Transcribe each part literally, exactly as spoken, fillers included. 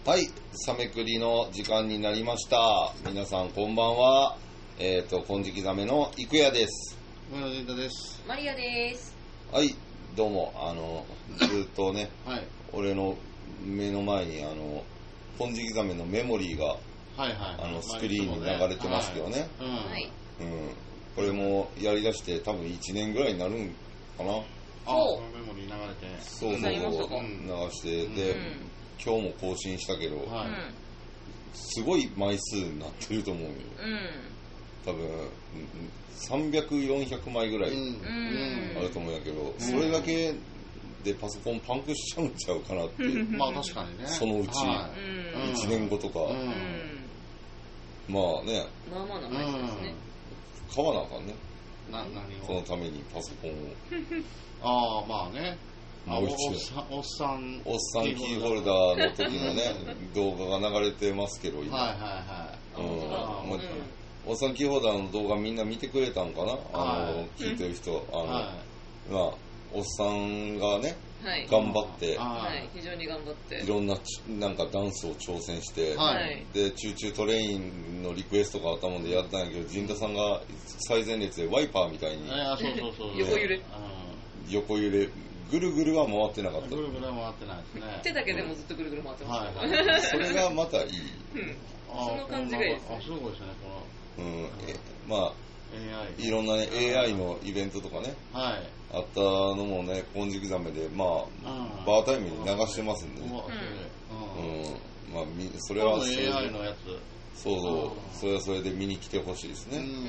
はい、サメクリの時間になりました。皆さんこんばんは。えっ、ー、と金色ザメの郁也です。 村田です。 マリアです。 はい、どうも。あのずっとね、 はい、 俺の目の前にあの金色ザメのメモリーが、 はいはい、 あのスクリーンに流れてますけどね。 はい。 うん。これもやりだして多分いちねんぐらいになるんかな。 あ、このメモリー流れて。 そうそうそう。流して、 うん、 で、 うん、 今日も更新したけど、 はい、 すごい枚数になってると思うよ。 うん。 多分さんびゃく、よんひゃくまいぐらいあると思うんやけど、うん、それだけでパソコンパンクしちゃうんちゃうかなって、うん、 まあ確かにね、 そのうち、はい、いちねんごとか、うん、まあね、 まあまあな枚数ですね。 買わなあかんね。 な何をそのためにパソコンを。 ああ、まあね。 もう一度おっさんおっさんキーホルダーの時のね動画が流れてますけど今。 はいはいはい。 うん。おっさんキーホルダーの動画みんな見てくれたんかな、あの、はい、聞いてる人、あの、はい、まあおっさんがね、はい、頑張って、 はい、非常に頑張っていろんななんかダンスを挑戦して、はい、でチューチュートレインのリクエストがあったもんでやったんやけど、陣田さんが最前列でワイパーみたいに、ね、 横揺れ横揺れぐるぐるは回ってなかった。 ぐるぐるは回ってないですね。 手だけでもずっとぐるぐる回ってました、 はいはい、それがまたいい、 うん、その感じがいいですね。 あ、すごいですねこの、 うん、えまあエーアイ いろんなね エーアイ のイベントとかね、はい、あったのもね金色ザメでまあバータイムに流してますんでね、うん、うん、まあそれはそれでエーアイ のやつ、 そうそう、それはそれで見に来てほしいですね。うん、うん、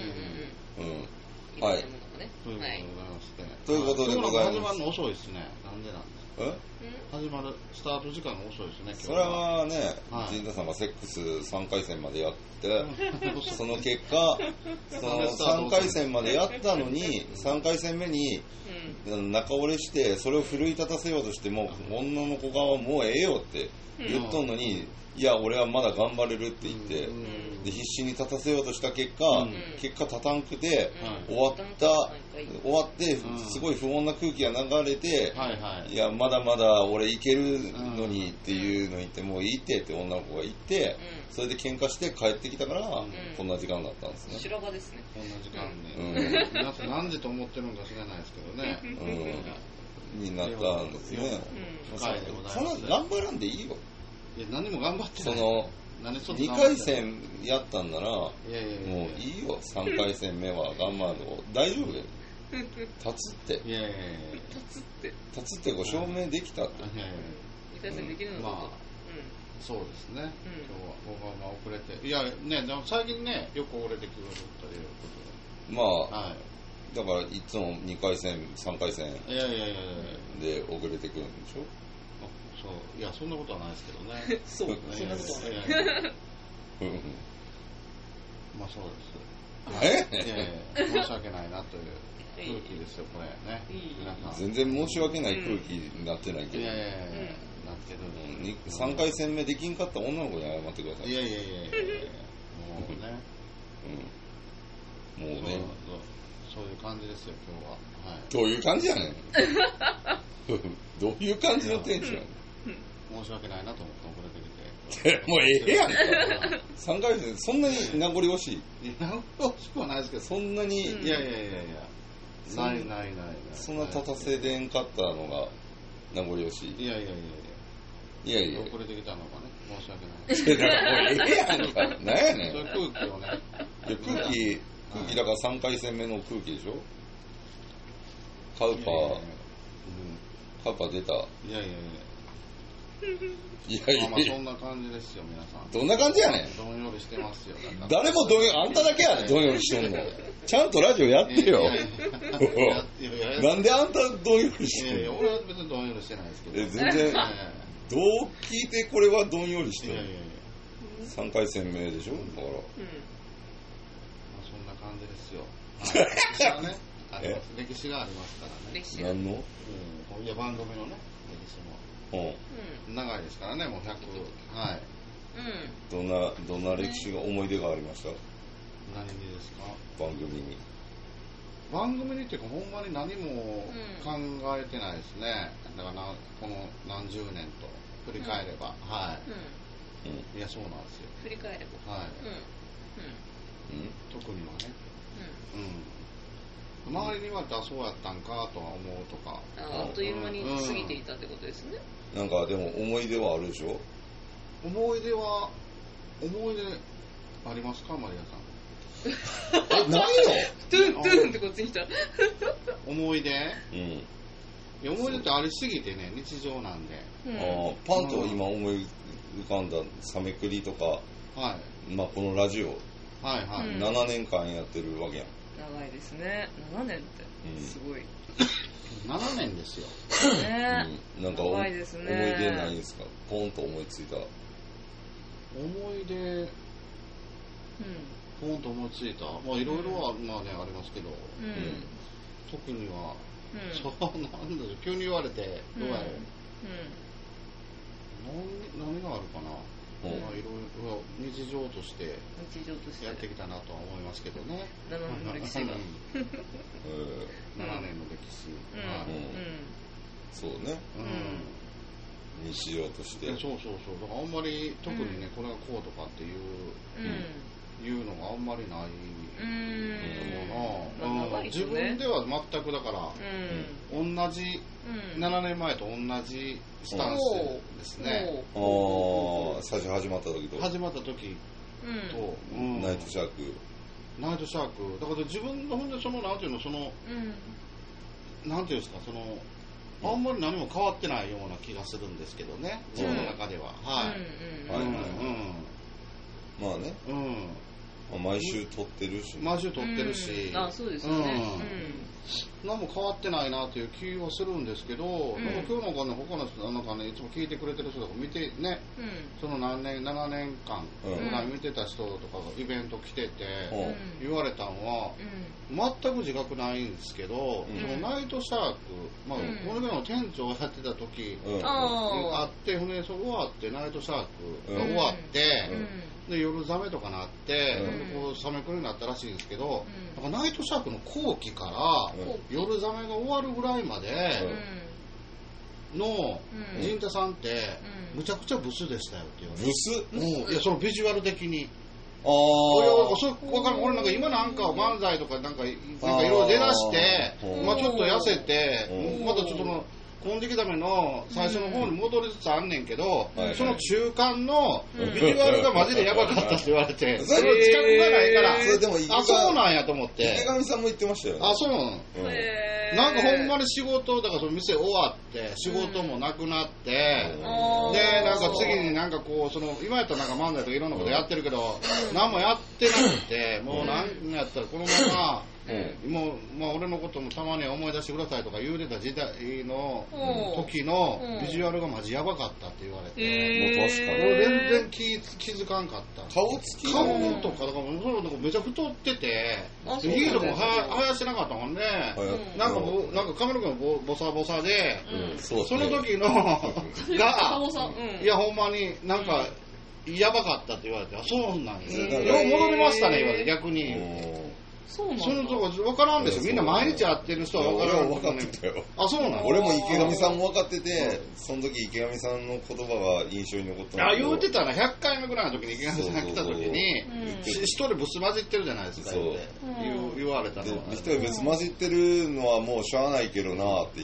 はい。ということでございます。 始まるの遅いですね。なんでなんですか。え？始まるスタート時間が遅いですね。 それはね、陣田さんがセックスさんかい戦までやって、その結果、そのさんかい戦までやったのに、さんかい戦目に中折れして、それを奮い立たせようとしても、女の子側はもうええよって言っとんのに、いや俺はまだ頑張れるって言って、で必死に立たせようとした結果、うん、結果立たんくて、うん、終わった終わってすごい不穏な空気が流れて、うん、いやまだまだ俺いけるのにっていうのに言って、もういいってって女の子が言って、うん、それで喧嘩して帰ってきたから、うん、こんな時間だったんですね。 修羅場ですね。 こんな時間で、うん、皆さん何時と思ってるのか知らないですけどね、 うん、になったんですね。 うん、深いでございます。 そんな頑張らんでいいよ。 いや何も頑張ってない。 そのにかい戦やったんならもういいよ。さんかい戦目は頑張るの大丈夫だよ。立つっていやいやいや立つって立つってご証明できたって。 にかい戦できるのか、 まあそうですね。今日は僕はまあ遅れて、いやねでも最近ねよく遅れてくるということで、 まあだからいつもにかい戦さんかい戦で遅れてくるんでしょ。 そういやそんなことはないですけどね。 そうそんなことはない。 まあそうです。 え？ いやいや申し訳ないなという空気ですよこれね。皆さん全然申し訳ない空気になってないけど。 いやいやいやなってる。 さんかい戦目できんかった女の子に謝ってください。 いやいやいやいやもうね。 うん。もうね。 そういう感じですよ今日は。はい。 どういう感じやねん。どういう感じのテンションやねん。 申し訳ないなと思って遅れてきて。 もうええやんか。さんかい戦そんなに名残惜しい？ 名残惜しくはないですけど、 そんなに、 いやいやいやいやないないないない。 そんな立たせでんかったのが名残惜しい。 いやいやいやいやいや。 遅れてきたのがね申し訳ない。 だからもうええやんか。なんやねん。 そういう空気をね。 いや空気空気だからさんかい戦目の空気でしょ。カウパーカウパー出た。 いやいやいや。 いやいや、 まあ、まあそんな感じですよ皆さん。 どんな感じやねん。 どんよりしてますよ。 誰もどんより、あんただけやねん、どんよりしてんの。ちゃんとラジオやってよ。なんであんたどんよりしてんの。いやいや俺は別にどんよりしてないですけど。 え全然どう聞いてこれはどんよりしてる。いやいやいやさんかい戦目でしょだから、うん、まあそんな感じですよ。歴史がねあります。歴史がありますからね。 歴史何の、 うん、いや番組のね歴史も。うん、長いですからね、もうひゃく、はい。 うん、どんなどんな歴史が思い出がありました？ 何にですか？ 番組に。 番組にっていうかほんまに何も考えてないですね。だからなこの何十年と振り返れば、うん、はい。 うん、いやそうなんですよ。 振り返れば。 はい。 うん。うん。 特にはね。うん。周りにはそうやったんかとは思うとか。 あ, あっという間に過ぎていたってことですね。 うん、なんかでも思い出はあるでしょ。 思い出は思い出ありますか、マリアさん。 え、ないの？ トゥントゥンってこっちに来た。 思い出？ うん。いや思い出ってありすぎてね、日常なんで。 うん、 あパンと今思い浮かんだサメクリとか、 はい。 まあこのラジオ、 はいはい。 うん、 ななねんかんやってるわけやん。 長いですね。ななねんって、うん、すごい。 ななねんですよ。 ね、 うん、なんか長いですね。思い出ないんですか？ポンと思いついた。 思い出、うん、ポンと思いついた。まあいろいろは、まあね、ありますけど、 うん、 特には、 うん、 そうなんだろう、急に言われて、どうやろう。 うん、 何, 何があるかな。うん、まあいろいろ日常として日常としてやってきたなとは思いますけどね。 ななねんの歴史が。 ななねんの歴史。 うんはい、 うん、 そうね。うん、日常として。 そうそうそう。だからあんまり特にね、これがこうとかっていう、うん、いうのがあんまりないと思うな。自分では全くだから、うん、同じ、うん、ななねんまえと同じスタンスですね。 ああ、最初始まった時と。 始まった時と、 うん、ナイトシャーク。 ナイトシャーク。だから自分のほんでそのなんていうのその、うん、なんていうんですかその。あんまり何も変わってないような気がするんですけどね、自分の中では。はい。はいはいはい。 まあね。 うん。 毎週撮ってるし、 毎週撮ってるし、 あ、そうですよね。 何も変わってないなという気はするんですけど、うん、でも今日のかね、他の人なんかね、いつも聞いてくれてる人とか見てね、うん、その何年、ななねんかんぐらい見てた人とかがイベント来てて、うん、言われたのは、うん、全く自覚ないんですけど、うん、そのナイトシャーク、まあ、うん、このぐらいの店長をやってた時、うん、あって、船そ終わって、ナイトシャークが終わって、うんで夜ザメとかなって、うん、こうサメクリになったらしいんですけど、うん、なんかナイトシャークの後期から、うん、夜ザメが終わるぐらいまでの陣太さんって、うん、むちゃくちゃブスでしたよって言われて。 ブス？ うん、いやそのビジュアル的に。 ああ。 そ分かる。俺なんか今なんか漫才とかなんかいろいろ出だして、まあちょっと痩せて、またちょっとの。コンディキザメの最初の方に戻りつつあんねんけど、うん、その中間のビジュアルがマジでヤバかったって言われて、うん、それの近くがないから、それでもあ、そうなんやと思って。 池上さんも言ってましたよね。 あ、そうなの、うん、なんかほんまに仕事、だからその店終わって、仕事もなくなって、うん、で、なんか次になんかこう、その、今やったらなんか漫才とかいろんなことやってるけど、うん、何もやってなくて、もう何やったらこのまま、うん、もう、まあ、俺のこともたまに思い出してくださいとか言うてた時代の時のビジュアルがマジやばかったって言われて、 うん、もう確かに俺全然気, 気づかんかった。 顔つき顔とかだからめちゃ太ってて、ヒールも生やしてなかったもんね、うん、なんかぼなんか髪の毛もボサボサで、うん、そ, その時のがいやほんまになんかやばかったって言われて、あ、そうなんですよ、よう戻りましたね言われて、逆に。そうなんだ。そのとこ分からんでしょ。みんな毎日会ってる人は分からん。 俺は分かってたよ。 あ、そうなの。 俺も池上さんも分かってて、その時池上さんの言葉が印象に残ったの。あ、言うてたな。ひゃっかいめぐらいの時に池上さんが来た時に、一人ブス混じってるじゃないですか。そう言われたの。 一人ブス混じってるのはもうしゃあないけどなって言って、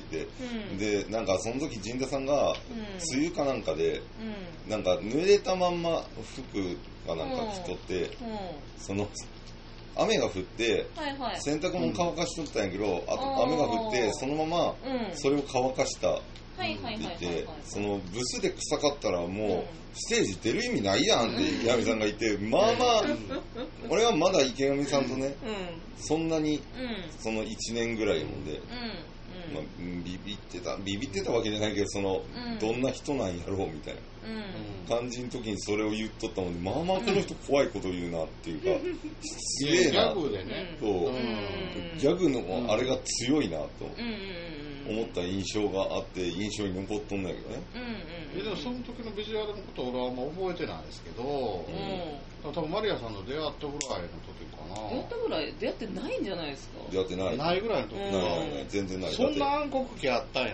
で、なんかその時陣田さんが梅雨かなんかで、なんか濡れたまんま服かなんか着とって、その雨が降って、はいはい、洗濯物乾かしとったんやけど、うん、あと雨が降ってそのままそれを乾かしたって言って、そのブスで臭かったらもうステージ出る意味ないやんって池上さんが言って、まあまあ俺はまだ池上さんとね、うん、そんなにそのいちねんぐらいもんで、うんまあ、ビビってたビビってたわけじゃないけど、その、うん、どんな人なんやろうみたいな感じの時にそれを言っとったもんで、まあまあこの人怖いこと言うなっていうか、すげえな、 ギャグでね、 そう、うん、ギャグのあれが強いなと思った印象があって印象に残っとんだけどね、 うんうん、でもその時のビジュアルのこと俺はあんま覚えてないですけど、うん、多分マリアさんの出会ったぐらいの時かな。 出会ったぐらい出会ってないんじゃないですか。 出会ってないないぐらいの時、 ないないない全然ない。 そんな暗黒期あったんやと思って。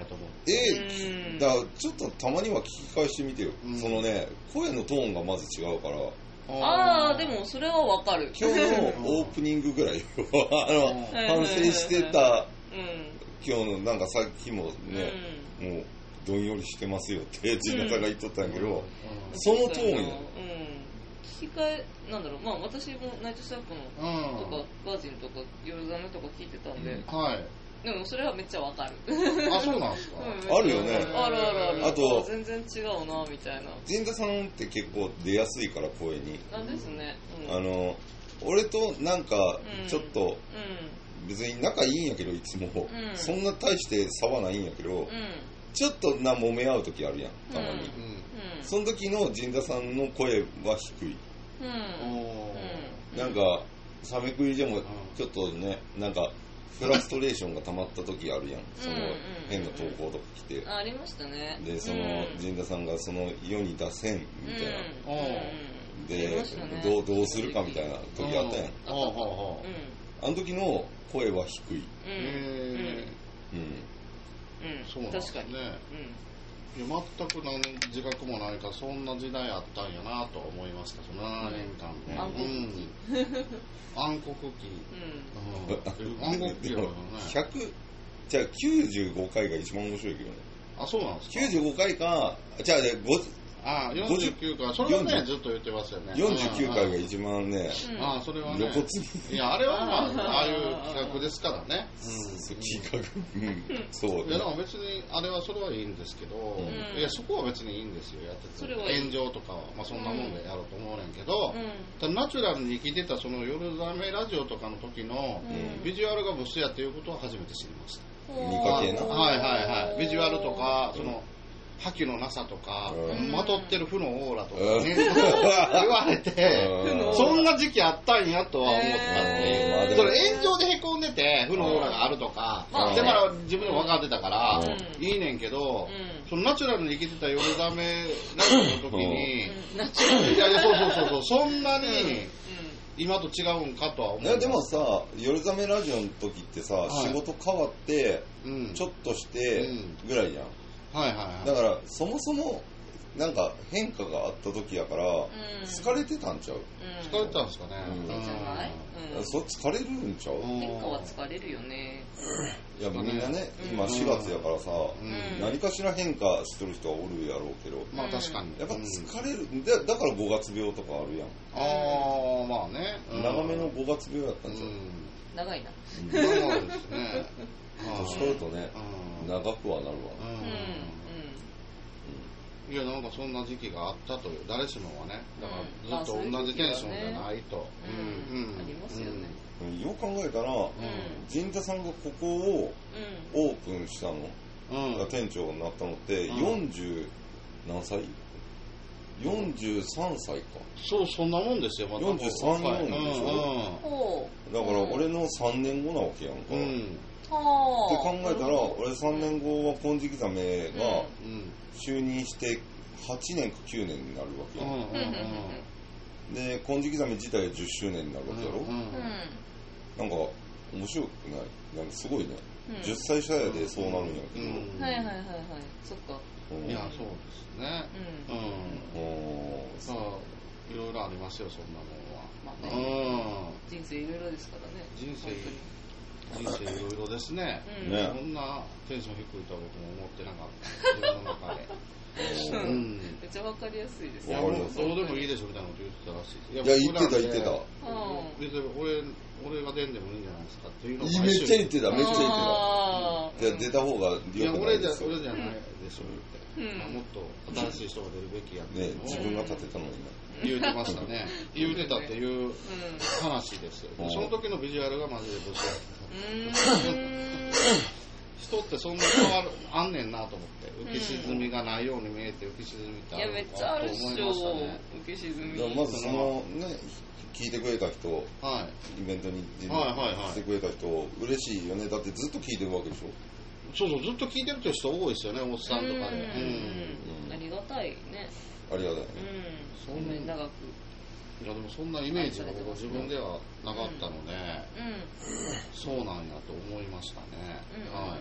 えー、だからちょっとたまには聞き返してみてよ、うん、そのね声のトーンがまず違うから。 ああでもそれはわかる。 今日のオープニングぐらいあの反省してた、うん、今日のなんかさっきもね、うん、もうどんよりしてますよって陣田さんが言っとったんやけど、うんうん、そのトーンや、うん、 聞き換えなんだろう、まあ私もナイトシャープのとかバージンとか夜ザメとか聞いてたんで、 うん、はい。 でもそれはめっちゃわかる。 あ、そうなんですか。 うん、 あるよね。 あるあるある。 あと全然違うなみたいな。 陣田さんって結構出やすいから声に。 なんですね。 うん、あの俺となんかちょっと、うん、別に仲いいんやけどいつも、うん、そんな大して差はないんやけど、うん、ちょっとな揉め合う時あるやんたまに。うんうん、その時の陣田さんの声は低い。うん、なんかサメクイでもちょっとねなんか。フラストレーションが溜まった時あるやん、その変な投稿とか来て、 ありましたね。 でその陣田さんがその世に出せんみたいな、でどうどうするかみたいな時あったやん。あの時の声は低い。うんそうなんですね。いや全く何自覚もないからそんな時代あったんやなと思いました。そのななねんかんね。暗黒期。暗黒期だよね。 ひゃくじゃあきゅうじゅうごかいが一番面白いけどね。 あ、そうなんですか。 きゅうじゅうごかいかじゃあねごああ、よんじゅうきゅうかい。それはね、ずっと言ってますよね。 よんじゅうきゅうかいが一番ね、 ああ、それはね。 露骨に。いや、あれはまあ、ああいう企画ですからね。 そう、企画。うん。そう。 いや、でも別に、あれはそれはいいんですけど、いや、そこは別にいいんですよ、やってて。炎上とかは、まあそんなもんでやろうと思うねんけど、ただナチュラルに生きてたその夜ザメラジオとかの時のビジュアルがブスやっていうことは初めて知りました。 見かけな。 はいはいはい。ビジュアルとか、その、覇気のなさとか、うん、まとってる負のオーラとかね、言われて、そんな時期あったんやとは思ったっていう。それ炎上でへこんでて、負のオーラがあるとか、でも自分でも分かってたから、いいねんけど、そのナチュラルに生きてた夜ザメラジオの時に、 ナチュラルいやいや、そうそうそうそう、そんなに、今と違うんかとは思う。いやでもさ、夜ザメラジオの時ってさ、はい、仕事変わって、うん、ちょっとしてぐらいじゃん。 はいはいはい、 だからそもそもなんか変化があった時やから、うん、疲れてたんちゃう、 うん、疲れてたんですかね、 うん、じゃない、 うん、そ疲れるんちゃう。 変化は疲れるよね。 いやみんなね、今しがつやからさ、うん、何かしら変化してる人はおるやろうけど、 まあ確かにやっぱ疲れる、でだからごがつ病とかあるやん。 ああまあね、 長めのごがつ病やったんちゃう、うん、 長いな。 長いですね。 年取るとね、長くはなるわ。 いやなんかそんな時期があったという、誰しもはね、だからずっと同じテンションじゃないと。 ありますよね。 よく考えたら、陣田さんがここをオープンしたの、が店長になったのってよんじゅう何歳 ?よんじゅうさんさいか。 そう、そんなもんですよ、またよんじゅうさん、よんでしょ。だから俺のさんねんごなわけやんか。って考えたら、俺さんねんごは金色ザメが就任してはちねんかきゅうねんになるわけや、うんうんうん、で金色ザメ自体はじゅっしゅうねんになるわけやろ、うんうん、なんか面白くない？なんかすごいね、うん、じゅっさい差やでそうなるんやけど、 うんうん、はいはいはいはい、そっか、 うん、いやそうですね、うん、うん、さあいろいろありますよ、そんなもんは、まあね、 うん、人生いろいろですからね、 人生人生いろいろですね。うん、こんなテンション低いとは僕も思ってなかった。自分の中で。 うん、めっちゃわかりやすいですね。 いや、もうどうでもいいでしょみたいなこと言ってたらしい。 いや、言ってた言ってた。 別に俺、俺が出んでもいいんじゃないですかっていうのをめっちゃ言ってた、めっちゃ言ってた。出た方がいや、俺じゃ、俺じゃないでしょって。うん、もっと新しい人が出るべきやってね、自分が立てたのに言うてましたね。言うてたっていう話です。その時のビジュアルがマジでブスやった。人ってそんな変わるあんねんなと思って、浮き沈みがないように見えて浮き沈みってあるのかと思いましたね。 浮き沈み。 まずそのね、聞いてくれた人、 はい、 イベントに来てくれた人、嬉しいよね。だってずっと聞いてるわけでしょ。 そうそう、ずっと聞いてるという人多いですよね、おっさんとかで。うん、 ありがたいね。 ありがたい。うん、 そんなに長く。 いやでもそんなイメージが僕は自分ではなかったので、うん、そうなんやと思いましたね。 うん、はい。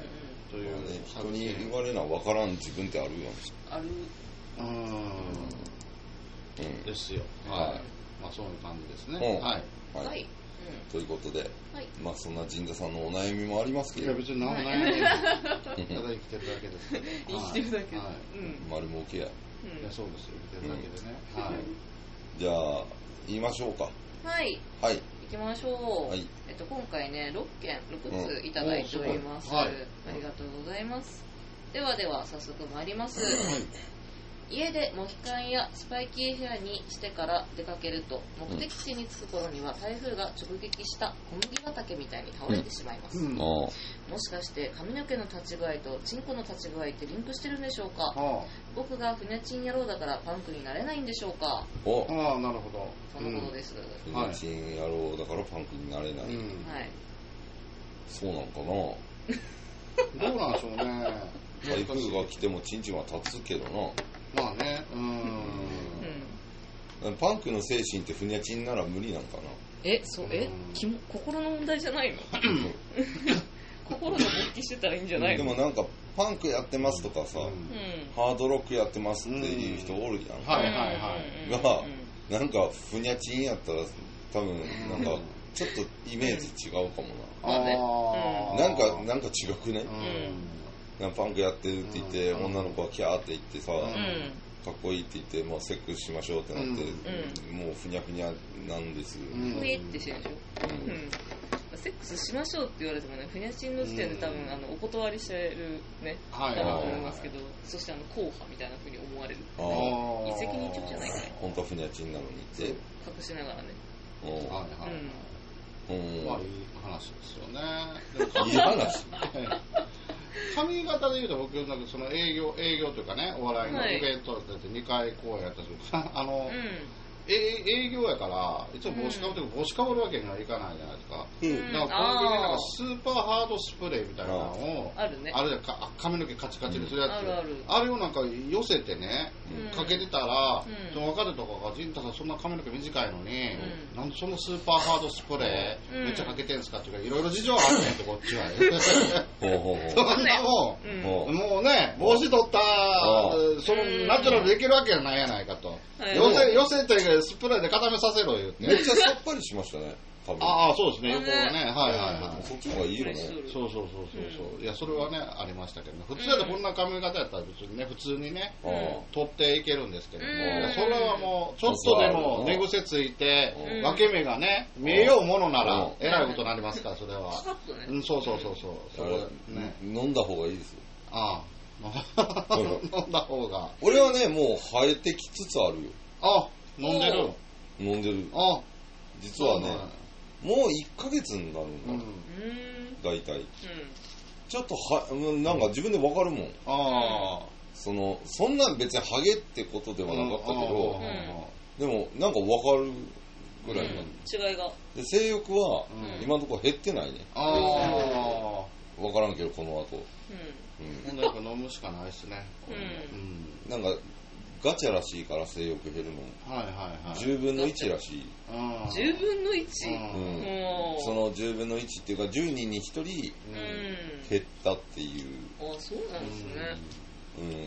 という、 まあね、人に言われな分からん自分ってあるよね。 ある。 うん、うん、ですよ。はい。まあそういう感じですね。うん、はい。 はい。はい、 ということで、 はい、 まあそんな神田さんのお悩みもありますけど。 いや別に何も悩みない。ただ生きてるだけです。 生きてるだけ。はい。 丸儲けや。 いやそうですよ。生きてるだけでね。はい。 じゃあ言いましょうか。 はい。 はい。 行きましょう。はい。えっと今回ねろっけんろくついただいております。はい。ありがとうございます。ではでは早速参ります。家でモヒカンやスパイキーヘアにしてから出かけると目的地に着く頃には台風が直撃した小麦畑みたいに倒れてしまいます、うんうん、もしかして髪の毛の立ち具合とチンコの立ち具合ってリンクしてるんでしょうか。僕がふにゃチン野郎だからパンクになれないんでしょうか。 おああなるほどそのことです、 うん、ふにゃチン野郎だからパンクになれない、うん、はいそうなんかなどうなんでしょうね台風が来てもチンチンは立つけどな。 まあね、うーん、 うん、パンクの精神ってふにゃちんなら無理なんかな。 え、そう、え、きも心の問題じゃないの心の勃起してたらいいんじゃないの。 でもなんかパンクやってますとかさ、うん、ハードロックやってますっていう人おるやん、うん、 はいはいはいが、なんかふにゃちんやったら多分なんかちょっとイメージ違うかもな、うん、あなんかなんか違くね、うん、パンクやってるって言って、うん、女の子はキャーって言ってさ、うん、かっこいいって言って、まあ、セックスしましょうってなって、うん、もうふにゃふにゃなんです。 ふにゃってしてるでしょ、うんうん、セックスしましょうって言われてもね、ふにゃちんの時点で多分、うん、あのお断りしてるね、はいはいはい、だと思いますけど、そしてあの硬派みたいな風に思われる。ああ、一石二鳥じゃないかい。 本当はふにゃちんなのにって隠しながらね。 はいはい、うん、まあいい話ですよね。 いい話髪型でいうと僕なんかその営業営業というかね、お笑いのイベントだってにかい公演やったんですけど、あの、うん、営業やからいつも帽子かぶって、帽子かぶるわけにはいかないじゃないですか、うん、だからコンビニなんかスーパーハードスプレーみたいなのをあるね、 あれで髪の毛カチカチにするやつ、 うん、あるある、 あれをなんか寄せてね、うん、かけてたら、うん、その若手とかが陣太さんそんな髪の毛短いのに、うん、なんでそのスーパーハードスプレー、うん、めっちゃかけてんすかっていうか、いろいろ事情あるねんってこっちはほうほうほうそんなもん、うん、もうね帽子取ったそのナチュラルできるわけじゃないやないかと、はい、寄せ寄せてスプレーで固めさせろ言って、 めっちゃさっぱりしましたね。 ああそうですね、横がね、はいはいはい、 そっちの方がいいよね。 そうそうそうそうそう、いやそれはねありましたけどね、普通だとこんな髪型やったら別にね普通にね、取っていけるんですけども、それはもうちょっとでも寝癖ついて分け目がね見えようものならえらいことになりますから、それは。うん、そうそうそうそう、それね飲んだ方がいいですよ。 ああ飲んだ方が。 俺はねもう生えてきつつあるよ。 あ、飲んでる飲んでる。 あ、 実はねもういっかげつになるんだ、うん、大体、うん、ちょっとはなんか自分で分かるもん、あそのそんな別にハゲってことではなかったけど、うん、でもなんか分かるぐらいな、うん、 違いがで性欲は今のところ減ってないね、うん、あ分からんけどこの後、 うんうん、やっぱ飲むしかないですね、 うん、なんかガチャらしいから性欲減るの、 はいはいはい、 じゅうぶんのいちらしい。 じゅうぶんのいち、うんうん、そのじゅうぶんのいちっていうかじゅうにんにひとり減ったっていう、 うん、あ、そうなんですね、 うんうん、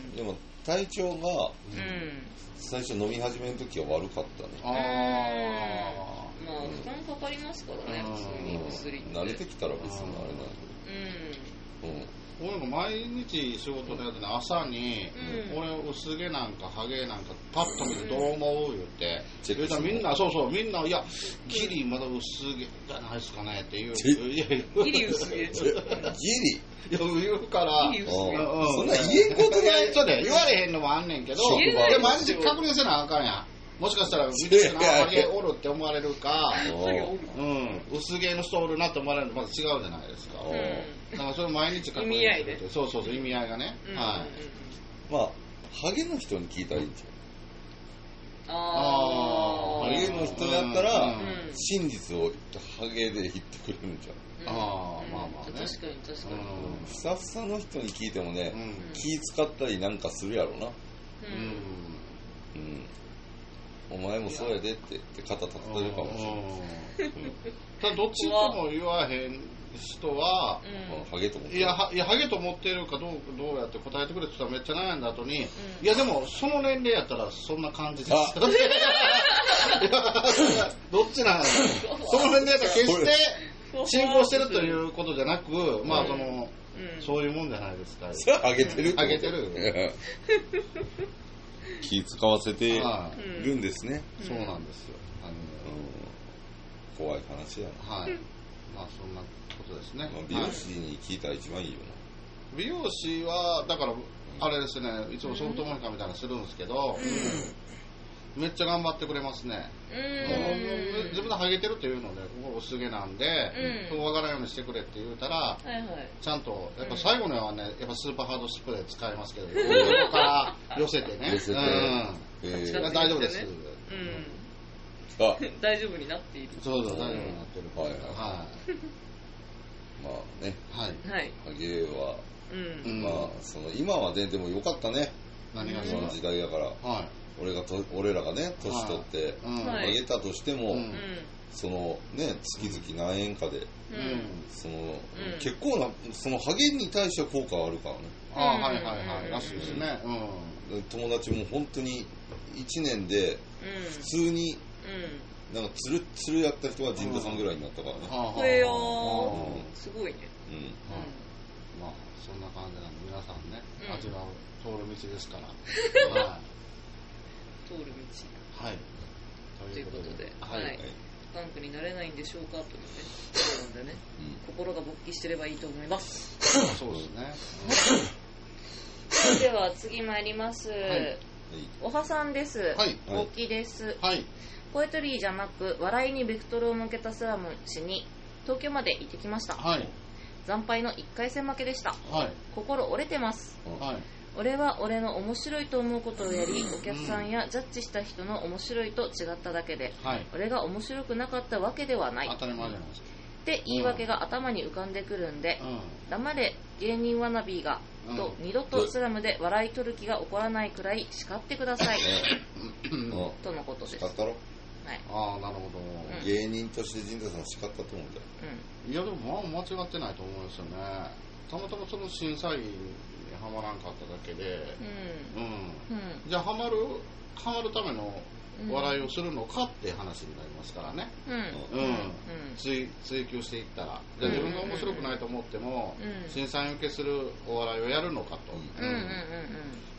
でも体調が、うん、最初飲み始めの時は悪かったね。 ああ、まあ負担かかりますからね、普通に薬って慣れてきたら別にあれないけど、うんうん、 俺も毎日仕事でやってね、朝に、うん、俺薄毛なんかハゲなんかパッと見てどう思う言って言うたらみんなそうそうみんないやギリまだ薄毛じゃないですかねって言う。 いやギリ薄毛ギリ言うからギリ薄毛、 うん、そんな言えんことない。 そうで言われへんのもあんねんけど、いや毎日確認せなあかんやん。もしかしたら、見てな、ハゲおるって思われるか、うん、薄毛の人おるなって思われるのとまず違うじゃないですか。うん、だからそれ毎日確認すると、そうそうそう、意味合いがね。うん、はい。 まあ、ハゲの人に聞いたらいいんじゃん。 ああ。ハゲの人だったら、うん、真実をハゲで言ってくれるんじゃん。 ああ、まあまあね。 確かに確かに。 ふさふさの人に聞いてもね、気使ったりなんかするやろな。うん。うんお前もそうやでってって肩立てるかもしれない。 ただどっちとも言わへん人は、 うん、ハゲと思っていやは、いやハゲと思ってるかどうどうやって答えてくれって言ったらめっちゃ悩んだ後に、うん、いやでもその年齢やったらそんな感じですよどっちなんだその年齢やったら決して進行してるということじゃなく、まあその、うん、そういうもんじゃないですか。 ハゲてるハゲてる気使わせてるんですね、 うん、そうなんですよ。あの、 うん、怖い話やな。 はい。まあそんなことですね。 まあ、美容師に聞いたら一番いいよな。 美容師はだからあれですね、いつもソフトモニカみたいなのするんですけど、うん、めっちゃ頑張ってくれますね。うん、自分でハゲてるっていうので、ここ薄毛なんで、うん、分からんようにしてくれって言うたら、はいはい、ちゃんとやっぱ最後にはね、やっぱスーパーハードスプレー使いますけど、ここから寄せてね、寄せて、うん、えー、大丈夫です。うんあ大丈夫になっている。 そうそう、大丈夫になってる。はいはい。 はい、まあね、 はい。 ハゲは、うん、まあその今はねでも良かったね。 何がその時代だから。はい。俺がと俺らがね年取って、はい、ハゲたとしても、うん、そのね月々何円かで、うん、その、うん、結構なそのハゲに対しては効果はあるからね。 ああはいはいはいらしいですね。 うん。友達も本当にいちねんで普通にうん、なんかつるつるやった人が陣田さんぐらいになったからね。 へえよー、すごいね。うん。うん、 まあそんな感じなんで皆さんね、うん、味が通る道ですから。 はい。通る道。 はい。 ということで、はい。はい、パンクになれないんでしょうかというね。そうなんでね、うん、心が勃起してればいいと思います。 そうですね。 それでは次参ります。はい、おはさんです。はい。大きいです。はい。ポエトリーじゃなく笑いにベクトルを向けたスラム氏に東京まで行ってきました。はい。惨敗のいっかい戦負けでした。はい。心折れてます。はい。俺は俺の面白いと思うことをやり、お客さんやジャッジした人の面白いと違っただけで、はい、俺が面白くなかったわけではない。 当たり前じゃないですか。 って言い訳が頭に浮かんでくるんで、うん、黙れ芸人ワナビーが、うん、と二度とスラムで笑い取る気が起こらないくらい叱ってください。とのことです。 叱ったろ。 はい、ああなるほど、 うん、芸人として陣田さん叱ったと思うんだよ、 うん、いやでもまあ間違ってないと思うんですよね。たまたまその審査員にはまらんかっただけで、うんうんうん、じゃあはまるはまるための笑いをするのかって話になりますからね、うんうんうん、追, 追求していったらじゃあ自分が面白くないと思っても、うん、審査員受けするお笑いをやるのかと、うんうんうんうん、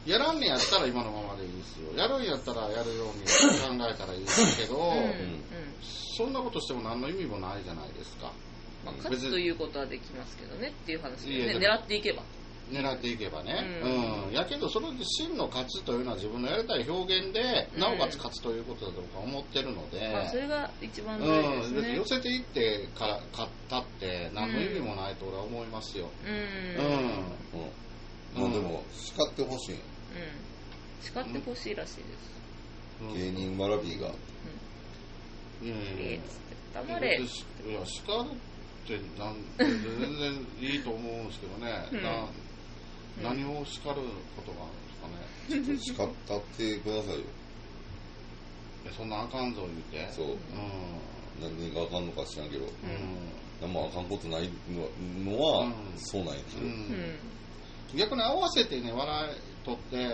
やらんねやったら今のままでいいですよ。やるんやったらやるように考えたらいいですけど、うんうん、そんなことしても何の意味もないじゃないですか。 まあ、勝つということはできますけどねっていう話で、ね、狙っていけば狙っていけばね、うんうん、やけどそれで真の勝ちというのは自分のやりたい表現で、うん、なおかつ勝つということだと僕は思ってるので、 まあ、それが一番大事ですね、 うん、寄せていってから勝ったって何の意味もないと俺は思いますよ。うん、うんうんうん、でも叱ってほしい、うん、 叱ってほしいらしいです、 うん、芸人わらびが、 うんうん、 えー、黙れ。 いや叱るってなん全然いいと思うんですけどね、うん、な何を叱ることがあるんですかね。 ちょっと叱ったってくださいよ。 そんなあかんぞ言って。 そう、うん、何があかんのか知らんけど、うん、何もあかんことないのは、うん、そうなんやけど、うんうん、逆に合わせてね笑い取って、うん、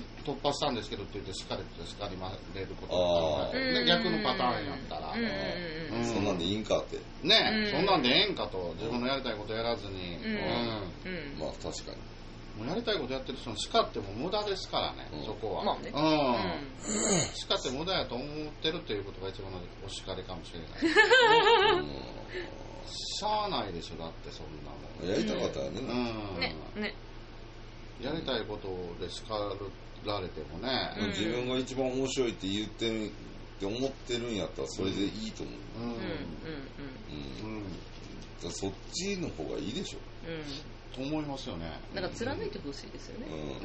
突破したんですけどって言って叱れて叱りまれることがある、ね、逆のパターンやったら、 うんうん、そんなんでいいんかってね、うん、そんなんでええんかと自分のやりたいことやらずに、うんうん、まあ確かにもうやりたいことやってる人に叱っても無駄ですからね、うん、そこは、 まあね、 うん、叱って無駄やと思ってるということが一番のお叱りかもしれない、うん、しゃあないでしょだってそんなもんやりたかったらね、 うん、ねねやりたいことで叱られてもね、 うん、自分が一番面白いって言ってるって思ってるんやったらそれでいいと思う。うんうんうんうん。うん、そっちの方がいいでしょ。 うん。と思いますよね。 なんか貫いてほしいですよね。うん。うん。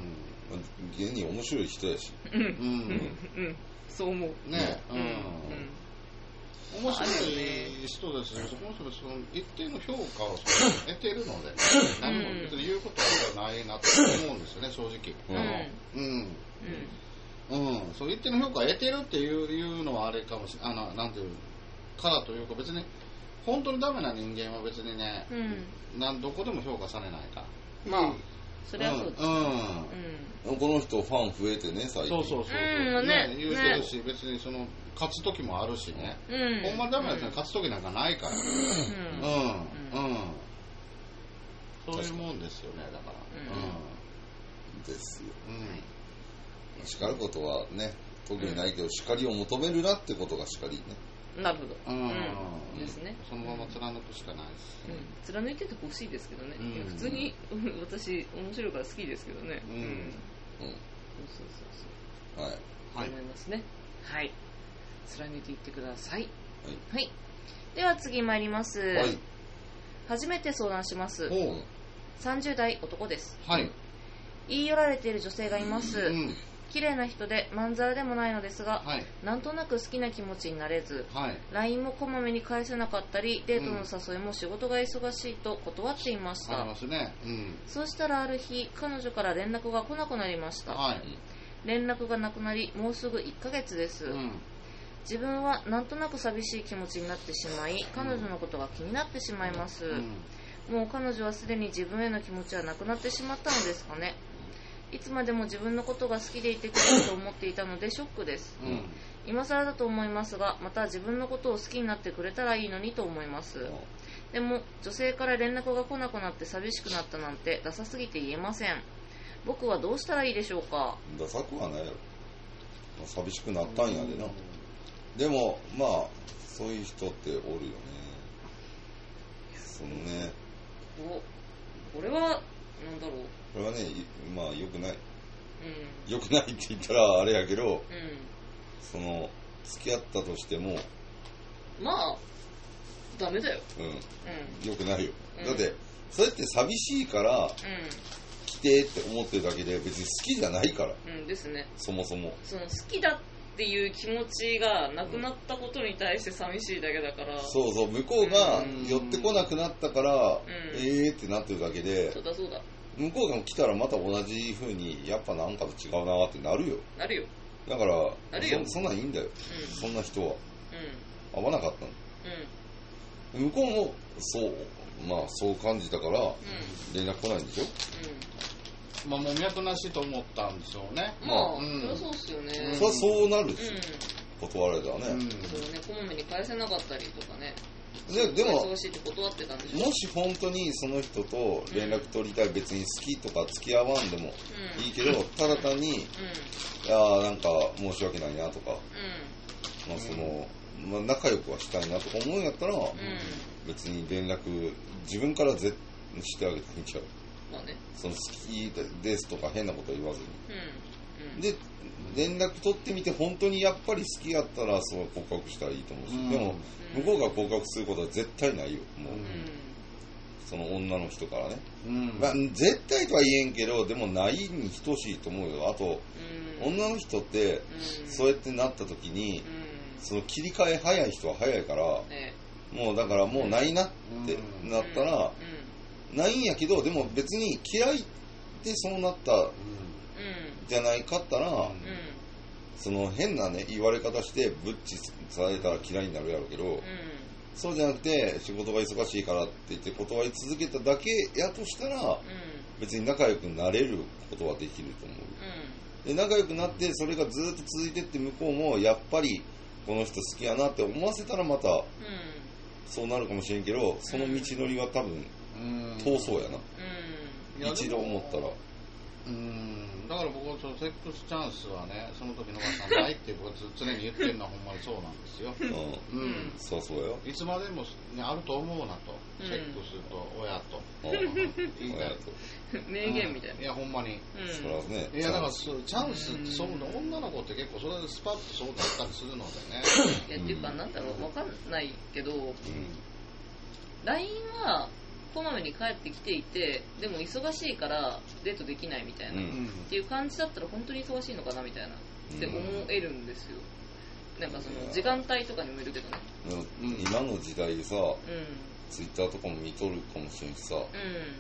芸人面白い人やし。 うん。うん。うん。そう思う。 ね。うん。うん面白い人ですね。その人でその一定の評価を得ているので、何も別に言うことはないなと思うんですよね、正直。うん。うん。 うん、そう一定の評価を得てるっていういうのはあれかもしれない、あのなんていうからというか、別に本当にダメな人間は別にね、うん、なんどこでも評価されないから。 まあ、それはそうです、ね。 うんうん、この人ファン増えてね、最近。 そうそうそうそう、うん、ね、ね、言うてるし、ね、別にその勝つ時もあるしね。うん、ほんまにダメなやつに勝つ時なんかないから。うん、うん、うん。そういうもんですよね、だから。うん。 うん、ですよ。うん。叱ることはね、特にないけど、叱りを求めるなってことが叱りね。 なるほど。うん。 うん、ですね。そのまま貫くしかないし。 うん。貫いててほしいですけどね。うん、いや普通に私面白いから好きですけどね。うん。うん。そうそうそうそう。はい。はい。思いますね。はい。貫いていってください。はい。はい。では次参ります。はい。初めて相談します。ほう。さんじゅう代男です。はい。言い寄られている女性がいます。うん。綺麗な人でまんざらでもないのですが、はい、なんとなく好きな気持ちになれず、はい、ライン もこまめに返せなかったり、デートの誘いも仕事が忙しいと断っていました。ありますね。うん、そうしたらある日、彼女から連絡が来なくなりました。はい、連絡がなくなり、もうすぐいっかげつです。うん、自分はなんとなく寂しい気持ちになってしまい、彼女のことが気になってしまいます。うん、もう彼女はすでに自分への気持ちはなくなってしまったのですかね。いつまでも自分のことが好きでいてくれると思っていたのでショックです、うん、今更だと思いますが、また自分のことを好きになってくれたらいいのにと思います、うん、でも女性から連絡が来なくなって寂しくなったなんてダサすぎて言えません。僕はどうしたらいいでしょうか。 ダサくはないやろ、寂しくなったんやでな、うん、でもまあそういう人っておるよね。そのね、 おこれはなんだろう、 これはね、まあ良くない、うん、良くないって言ったらあれやけど、うん、その付き合ったとしてもまあダメだよ、 うんうん、良くないよ、うん、だってそれって寂しいから、うん、来てって思ってるだけで別に好きじゃないから、 うんですね、 そもそもその好きだっていう気持ちがなくなったことに対して寂しいだけだから、うん、 そうそう、向こうが寄ってこなくなったから、うん、えーってなってるだけで、 そうだそうだ、 向こうが来たらまた同じ風にやっぱなんかと違うなってなるよ。なるよ。だからなるよそ, そんなんいいんだよ、うん、そんな人は、うん、合わなかったの、うん、向こうもそうまあそう感じたから連絡来ないんでしょ、 うん、まあもう脈なしと思ったんでしょうね。 まあ、うん、そりゃそうっすよね。 そりゃそうなるし、うん、断られたらね、うん、 そうね、こまめに返せなかったりとかね。 で, でも忙しいって断ってたんでしょ。 もし本当にその人と連絡取りたい、うん、別に好きとか付き合わんでもいいけど、うん、ただ単に、うん、いやなんか申し訳ないなとか、うんまあそのまあ、仲良くはしたいなとか思うんやったら、うん、別に連絡自分からぜしてあげていいんちゃう、まあね、その好きですとか変なことは言わずに、うんうん、で連絡取ってみて本当にやっぱり好きやったらそう告白したらいいと思うし、うん、でも向こうが告白することは絶対ないよもう、うん、その女の人からね、うんまあ、絶対とは言えんけどでもないに等しいと思うよ。あと、うん、女の人って、うん、そうやってなった時に、うん、その切り替え早い人は早いから、ね、もうだからもうないなってなったら、うん、ないんやけどでも別に嫌いでそうなったじゃないかったら、うん、その変なね言われ方してブッチされたら嫌いになるやろうけど、うん、そうじゃなくて仕事が忙しいからって言って断り続けただけやとしたら、うん、別に仲良くなれることはできると思う、うん、で仲良くなってそれがずっと続いてって向こうもやっぱりこの人好きやなって思わせたらまた、うん、そうなるかもしれんけどその道のりは多分、うん、遠そうやな、うん、一度思ったらうーんだから僕はそのセックスチャンスはねその時のおばさんないって僕は常に言ってるのはほんまにそうなんですよ。 うん、うん、そうそうよ。 いつまでも、ね、あると思うなと、うん、セックスと親と、言いたいと名言みたいな、うん、 いやほんまに、 うん、それはねいやだからそうチャンスってそう、うん、女の子って結構それでスパッとそうだったりするのでねいやっていうかなんだろう分かんないけど、うん、ライン はこまめに帰ってきていてでも忙しいからデートできないみたいな、うん、っていう感じだったら本当に忙しいのかなみたいなって思えるんですよ。なんかその時間帯とかにもいるけどね、 うん、今の時代でさ、うん、ツイッターとかも見とるかもしれんしさ、うん、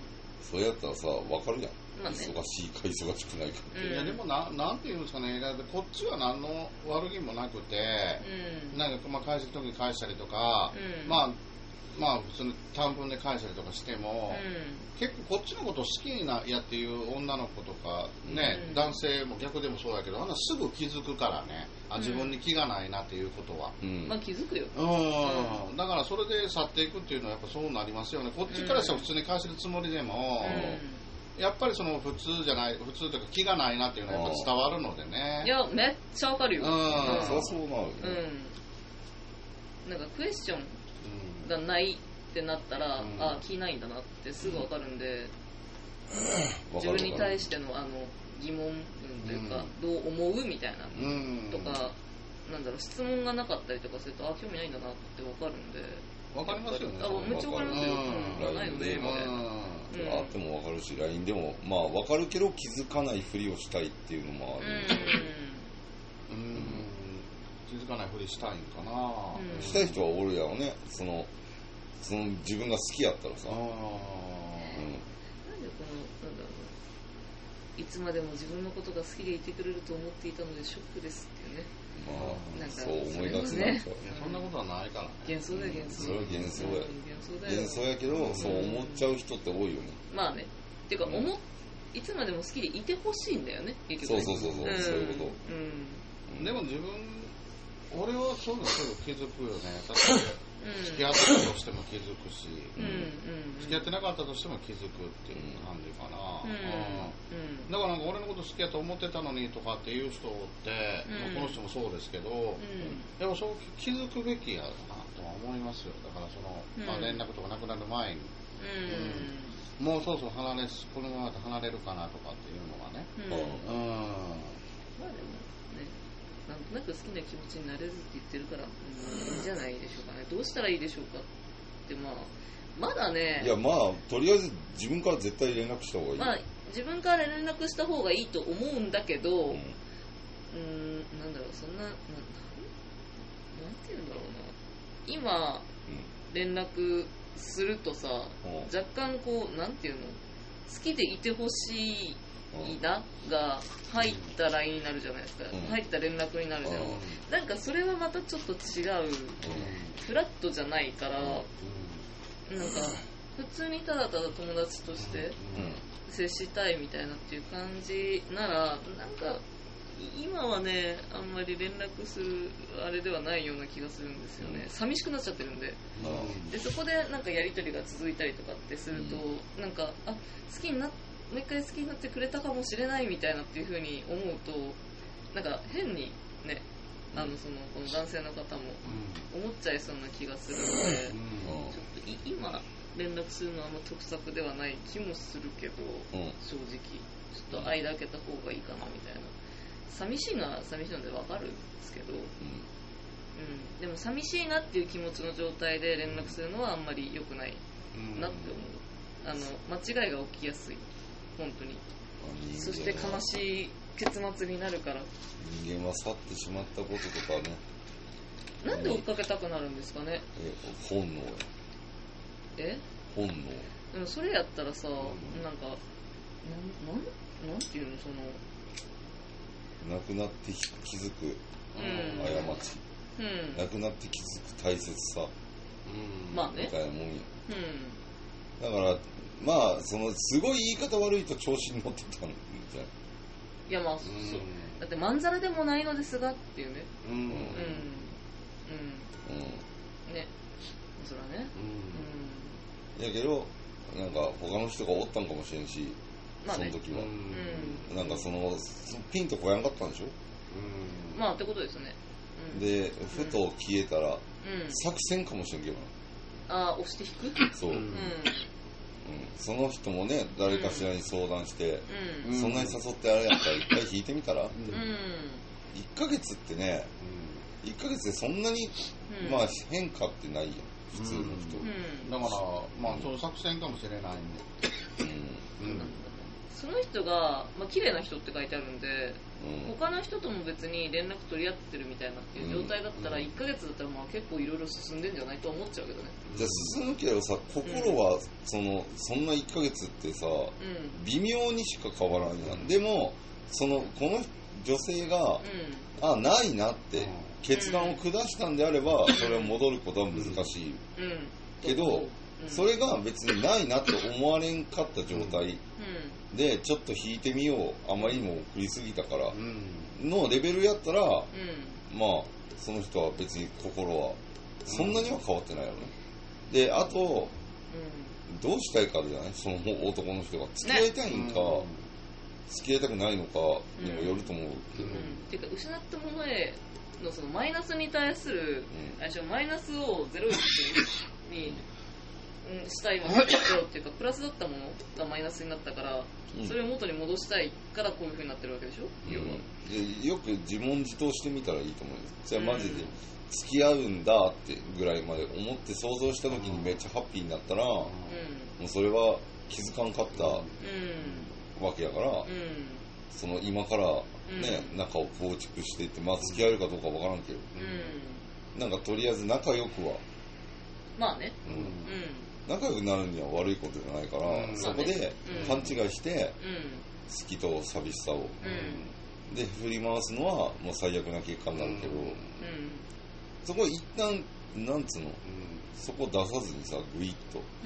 そうやったらさ分かるやん、 まあね、 忙しいか忙しくないかって、 うん、いやでもな、なんていうんですかね、だってこっちは何の悪気もなくて、うん、なんかまあ返す時に返したりとか、うん、まあまあ普通に短文で返したりとかしても、うん、結構こっちのことを好きになやっていう女の子とかね、うん、男性も逆でもそうだけど、あんなすぐ気づくからね、あ自分に気がないなっていうことは、 うん、まあ気づくよ、 うん、だからそれで去っていくっていうのはやっぱそうなりますよね。こっちからしたら普通に返せるつもりでも、うん、やっぱりその普通じゃない、普通というか気がないなっていうのはやっぱ伝わるのでね。 いやめっちゃわかるよ、うん、 そうそうなるよ、 うん、なんかクエスチョンがないってなったら、うん、あ気ないんだなってすぐ分かるんで、うん、自分に対してのあの疑問というか、うん、どう思うみたいな、うん、とかなんだろう質問がなかったりとかするとあ興味ないんだなって分かるんで分かりますよね。 あめっちゃ分かりますよ、うん、ないよねみたいな、 うん、あっても分かるし ライン でもまあ分かるけど気づかないふりをしたいっていうのもある、 うん、うん、気づかないふりしたいんかな、 うん、したい人はおるやろね。そのその自分が好きやったらさ、あ、うん、なんでこのなんだろういつまでも自分のことが好きでいてくれると思っていたのでショックですっていうね。 まあなんかそう思いがちなんちゃう、 ね、そんなことはないからね。 幻想だよ幻想。 それは幻想や、うん、幻想やけど、うん、そう思っちゃう人って多いよね。 まあねっていうか、うん、思いつまでも好きでいてほしいんだよね結局ね。 そうそうそうそう、うん、そういうこと、 うん、でも自分俺はそういうのすぐ気づくよね。だって付き合ってたとしても気づくし、うんうん、付き合ってなかったとしても気づくっていう感じかな、うんうん、だからなんか俺のこと好きやと思ってたのにとかっていう人って、うん、この人もそうですけど、うん、やっぱそう気づくべきやなとは思いますよ。だからその、うんまあ、連絡とかなくなる前に、うんうん、もうそろそろ離れこのままで離れるかなとかっていうのがね、うんうんまあでもなんとなく好きな気持ちになれずって言ってるから、うん、いいんじゃないでしょうかね。どうしたらいいでしょうかってまあまだね。 いやまあとりあえず自分から絶対連絡した方がいい。 まあ自分から連絡した方がいいと思うんだけど、うん、うーんなんだろうそんなななんていうんだろうな今、うん、連絡するとさ、うん、若干こうなんていうの好きでいてほしいいいなが入ったラインになるじゃないですか、うん、入った連絡になるじゃん、うん、なんかそれはまたちょっと違う、うん、フラットじゃないから、うん、なんか普通にただただ友達として接したいみたいなっていう感じならなんか今はねあんまり連絡するあれではないような気がするんですよね。寂しくなっちゃってるんで、うん、でそこでなんかやり取りが続いたりとかってすると、うん、なんかあ好きになってもう一回好きになってくれたかもしれないみたいなっていう風に思うとなんか変にねあのそのこの男性の方も思っちゃいそうな気がするので、うん、ちょっとい今連絡するのはあんま得策ではない気もするけど、うん、正直ちょっと間開けた方がいいかなみたいな。寂しいのは寂しいので分かるんですけど、うんうん、でも寂しいなっていう気持ちの状態で連絡するのはあんまり良くないなって思う。あの間違いが起きやすい本当に。そして悲しい結末になるから。 人間は去ってしまったこととかね。 なんで追っかけたくなるんですかね。 え本能や。 え本能。 でもそれやったらさ、うん、なんかなんなんなんていうのその亡くなって気づく過ち、うん、亡くなって気づく大切さ、うん、まあねみたいなもんや、うん、だからまあそのすごい言い方悪いと調子に乗ってたんじゃない。 いやまあ、うん、そうだってまんざらでもないのですがっていうねうんうんうん、うん、ねそらねうん、うん、やけどなんか他の人がおったんかもしれんし、まあね、その時は、うん、なんかそのピンとこやんかったんでしょ、 うん、まあってことですね、 うん、でふと消えたら、うん、作戦かもしれんけどな。ああ押して引くそう、うんうん、その人もね誰かしらに相談して、うん、そんなに誘ってあれやったら一回引いてみたら、うん、いっかげつってね、うん、いっかげつでそんなに、うん、まあ変化ってないやん普通の人、 うん、だからまあその作戦かもしれないんで、 うんうん、その人が、まあ綺麗な人って書いてあるんでうん、他の人とも別に連絡取り合ってるみたいなっていう状態だったら、いっかげつだったらまあ結構いろいろ進んでんじゃないと思っちゃうけどね。 じゃあ進むけどさ、心はその、そんないっかげつってさ、うん、微妙にしか変わらないやん。でもそのこの女性が、うん、あ、ないなって決断を下したんであれば、それは戻ることは難しい、うん、けど、うん、それが別にないなって思われんかった状態でちょっと引いてみよう、あまりにも送りすぎたからのレベルやったら、うん、まあその人は別に心はそんなには変わってないよね。で、あと、うん、どうしたいかじゃない、その男の人が付き合いたいんか、ね、付き合いたくないのかにもよると思うけど、うんうん、 っていうか失ったものへのそのマイナスに対する、うん、マイナスをゼロにうん、したいわけですよっていうか、プラスだったものがマイナスになったから、うん、それを元に戻したいからこういう風になってるわけでしょ、うん、 でよく自問自答してみたらいいと思うよ。じゃあマジで付き合うんだってぐらいまで思って想像した時にめっちゃハッピーになったら、うん、もうそれは気づかんかったわけやから、うん、その今からね、うん、仲を構築していって、まあ付き合えるかどうかわからんけど、うん、なんかとりあえず仲良くはまあね、 うんうん、仲良くなるには悪いことじゃないから、うん、そこで勘違いして、好きと寂しさを、うん、で振り回すのはもう最悪な結果になるけど、うん、そこ一旦なんつうの、うん、そこ出さずにさ、グイッと、うん、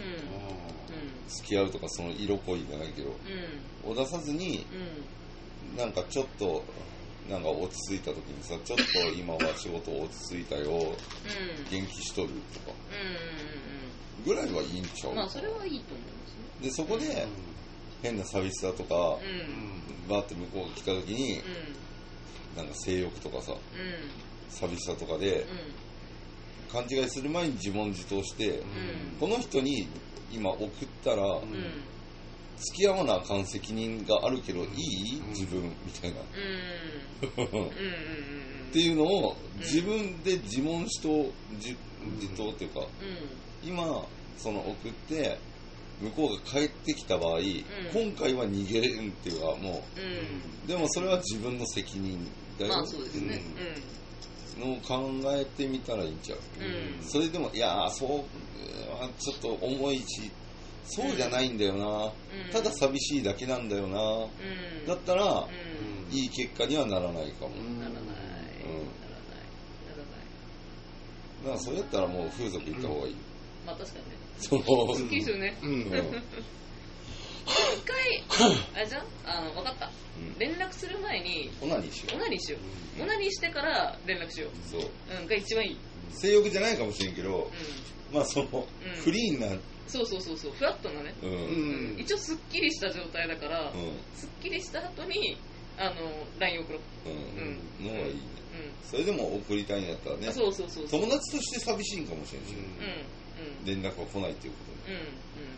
付き合うとかその色恋じゃないけど、うん、を出さずに、うん、なんかちょっとなんか落ち着いた時にさ、ちょっと今は仕事落ち着いたよ、うん、元気しとるとか、うんうんうん、ぐらいはいいんちゃうか。 まあそれはいいと思いますね。でそこで、うん、変な寂しさとか、うん、バーって向こうが来た時に、うん、なんか性欲とかさ、うん、寂しさとかで、うん、勘違いする前に自問自答して、うん、この人に今送ったら、うん、付き合わなあかん責任があるけど、いい、うん、自分みたいな、うん、っていうのを自分で自問しと自, 自答っていうか、うん、今その送って向こうが帰ってきた場合、うん、今回は逃げれんっていうかもう、うん、でもそれは自分の責任だよ、 まあそうですね、 うん、のを考えてみたらいいんちゃう、うん、それでもいやそうちょっと重いしそうじゃないんだよな、うん、ただ寂しいだけなんだよな、うん、だったら、うん、いい結果にはならないかも、うん、ならない、うん、ならないならないだからそれやったらもう風俗行った方がいい、うん、 まあ確かにね、 そのすっきりするね、うん、一回あれじゃん、あの分かった、うん、連絡する前にオナニーしようオナニーしよう、うん、オナニーしてから連絡しよう、 そう、 うん、が一番いい。 性欲じゃないかもしれんけど、うん、まあその、うん、クリーンな、 そうそうそうそう、フラットなね、うんうん、一応すっきりした状態だから、うん、すっきりした後にあの ライン 送ろう、 うんうん、のがいいね、うん、それでも送りたいんやったらね、 そうそうそうそう、 友達として寂しいんかもしれんし、うんうん、連絡が来ないっていうことで、うんうんうん、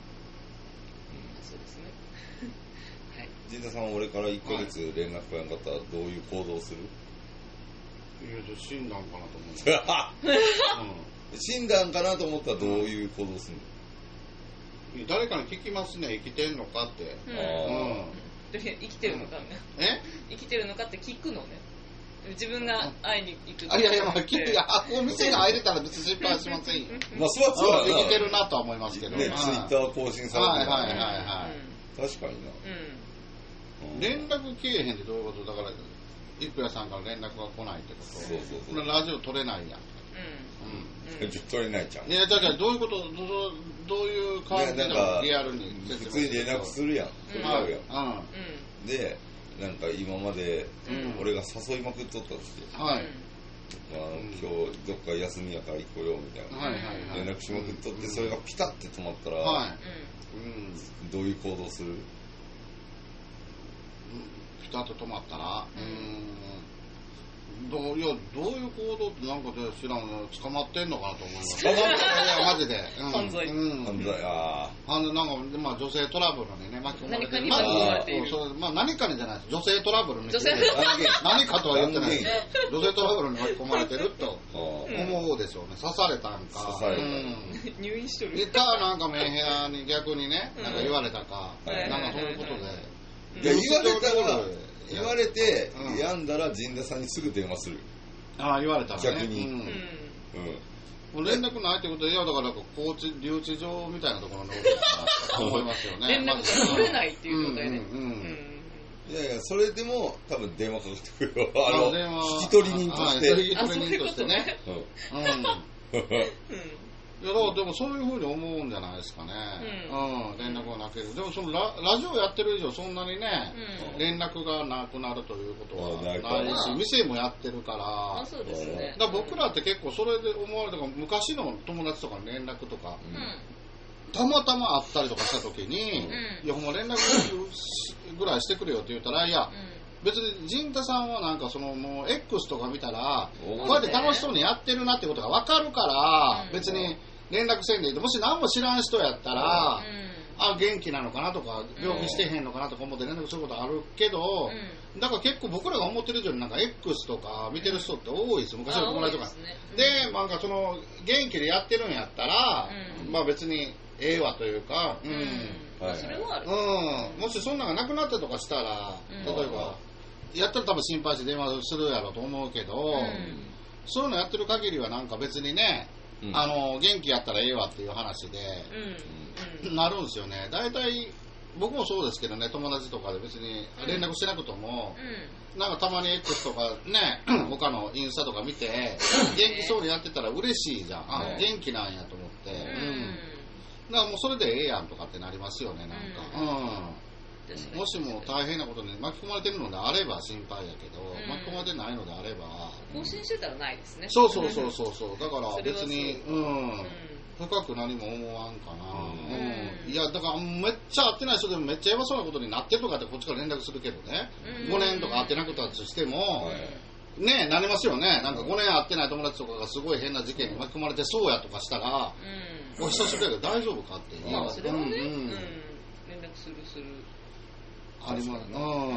そうですねはい。陣田さんは俺からいっかげつ連絡がなかったらどういう行動をする？ いや、じゃあ死んだんかなと思って、 うん、死んだんかなと思ったらどういう行動するの？ 誰かに聞きますね、生きてんのかって、うん、 あ、うん、生きてるのかね、え生きてるのかって聞くのね、自分が会いに行くとか。 あ、いやいや、まあ、聞く、いや、お店が入れたら別に心配はしませんよ。 まあ、そうはそうは生きてるなとは思いますけどね、ツイッター更新されてる、はいはいはいはい、 確かにな、 うん、連絡消えへんってどういうこと？だからいくやさんから連絡が来ないってこと？そうそうそう、ラジオ取れないやん、 うんうん、取れないじゃん。 いや、だからどういうこと、どうどういう感じでリアルに普通に連絡するやん、うん、やん、うん、でなんか今まで俺が誘いまくっとったとして、はい、まあ、今日どっか休みやから行こうよみたいな、はいはいはい、連絡しまくっとって、それがピタッて止まったら、はい、うん、どういう行動する？ ピタッと止まったら、うーん、どういやどういう行動ってなんかで知らんの、捕まってんのかなと思います。捕まっていやマジで、うん、 犯罪、うん、 犯罪、ああ、なんかまあ女性トラブルにね巻き込まれてる。何かに巻き込まれている。まあ、まあ、何かにじゃないです。女性トラブルに。女性何かとは言ってないです。女性トラブルに巻き込まれてると思うでしょうね。刺されたんか。 刺された。うん、 入院しとる。 かなんかメンヘラに逆にね、なんか言われたか、うん、なんかそういうことで。 いや、言われたら言われて、うん、病んだら陣田さんにすぐ電話する。 ああ、言われたらね。 逆に。うん。うん、 もう連絡ないってことで、いやだから高知留置場みたいなところのと思いますよね。 連絡が取れないっていう状態で。 いやいや、それでも多分電話かかってくるよ。あの、引き取り人として。 引き取り人としてね。うん。いやだからでもそういうふうに思うんじゃないですかね。うん。連絡がなければ。でもその ラ, ラジオやってる以上そんなにね、連絡がなくなるということはないし、店もやってるから。 あ、そうですね。 だから僕らって結構それで思われたから、昔の友達とかの連絡とか、たまたま会ったりとかした時に、いやほんま連絡ぐらいしてくれよって言ったら、いや、別に陣田さんはなんかそのもう X とか見たらこうやって楽しそうにやってるなってことが分かるから別に連絡せんでいいと、もし何も知らん人やったらあ元気なのかなとか病気してへんのかなとか思って連絡することあるけど、だから結構僕らが思ってる以上になんか X とか見てる人って多いですよ、昔の友達とかで。なんかその元気でやってるんやったらまあ別にええわというか、うんはい、それはある、 うん、もしそんなのがなくなったとかしたら、例えばやったら多分心配して電話するやろうと思うけど、うん、そういうのやってる限りはなんか別にね、うん、あの元気やったらええわっていう話で、うん、なるんですよね。大体僕もそうですけどね、友達とかで別に連絡してなくとも、うん、なんかたまに X とかね他のインスタとか見て元気そうにやってたら嬉しいじゃん、あ、元気なんやと思って、うん、だからもうそれでええやんとかってなりますよね、なんか、うんうん、もしも大変なことに巻き込まれてるのであれば心配やけど、うん、巻き込まれてないのであれば更新してたらないですね。 そうそうそうそうそうだから別にう、うん、深く何も思わんかな、うんうん、いやだからめっちゃ会ってない人でもめっちゃやばそうなことになってるとかってこっちから連絡するけどね、うん、ごねんとか会ってなくたとしても、うん、ねえなりますよね。なんかごねん会ってない友達とかがすごい変な事件に巻き込まれてそうやとかしたら、うん、お久しぶりだけど大丈夫かって言う、まあそれはね、うんうん、連絡するするあります、うんうん、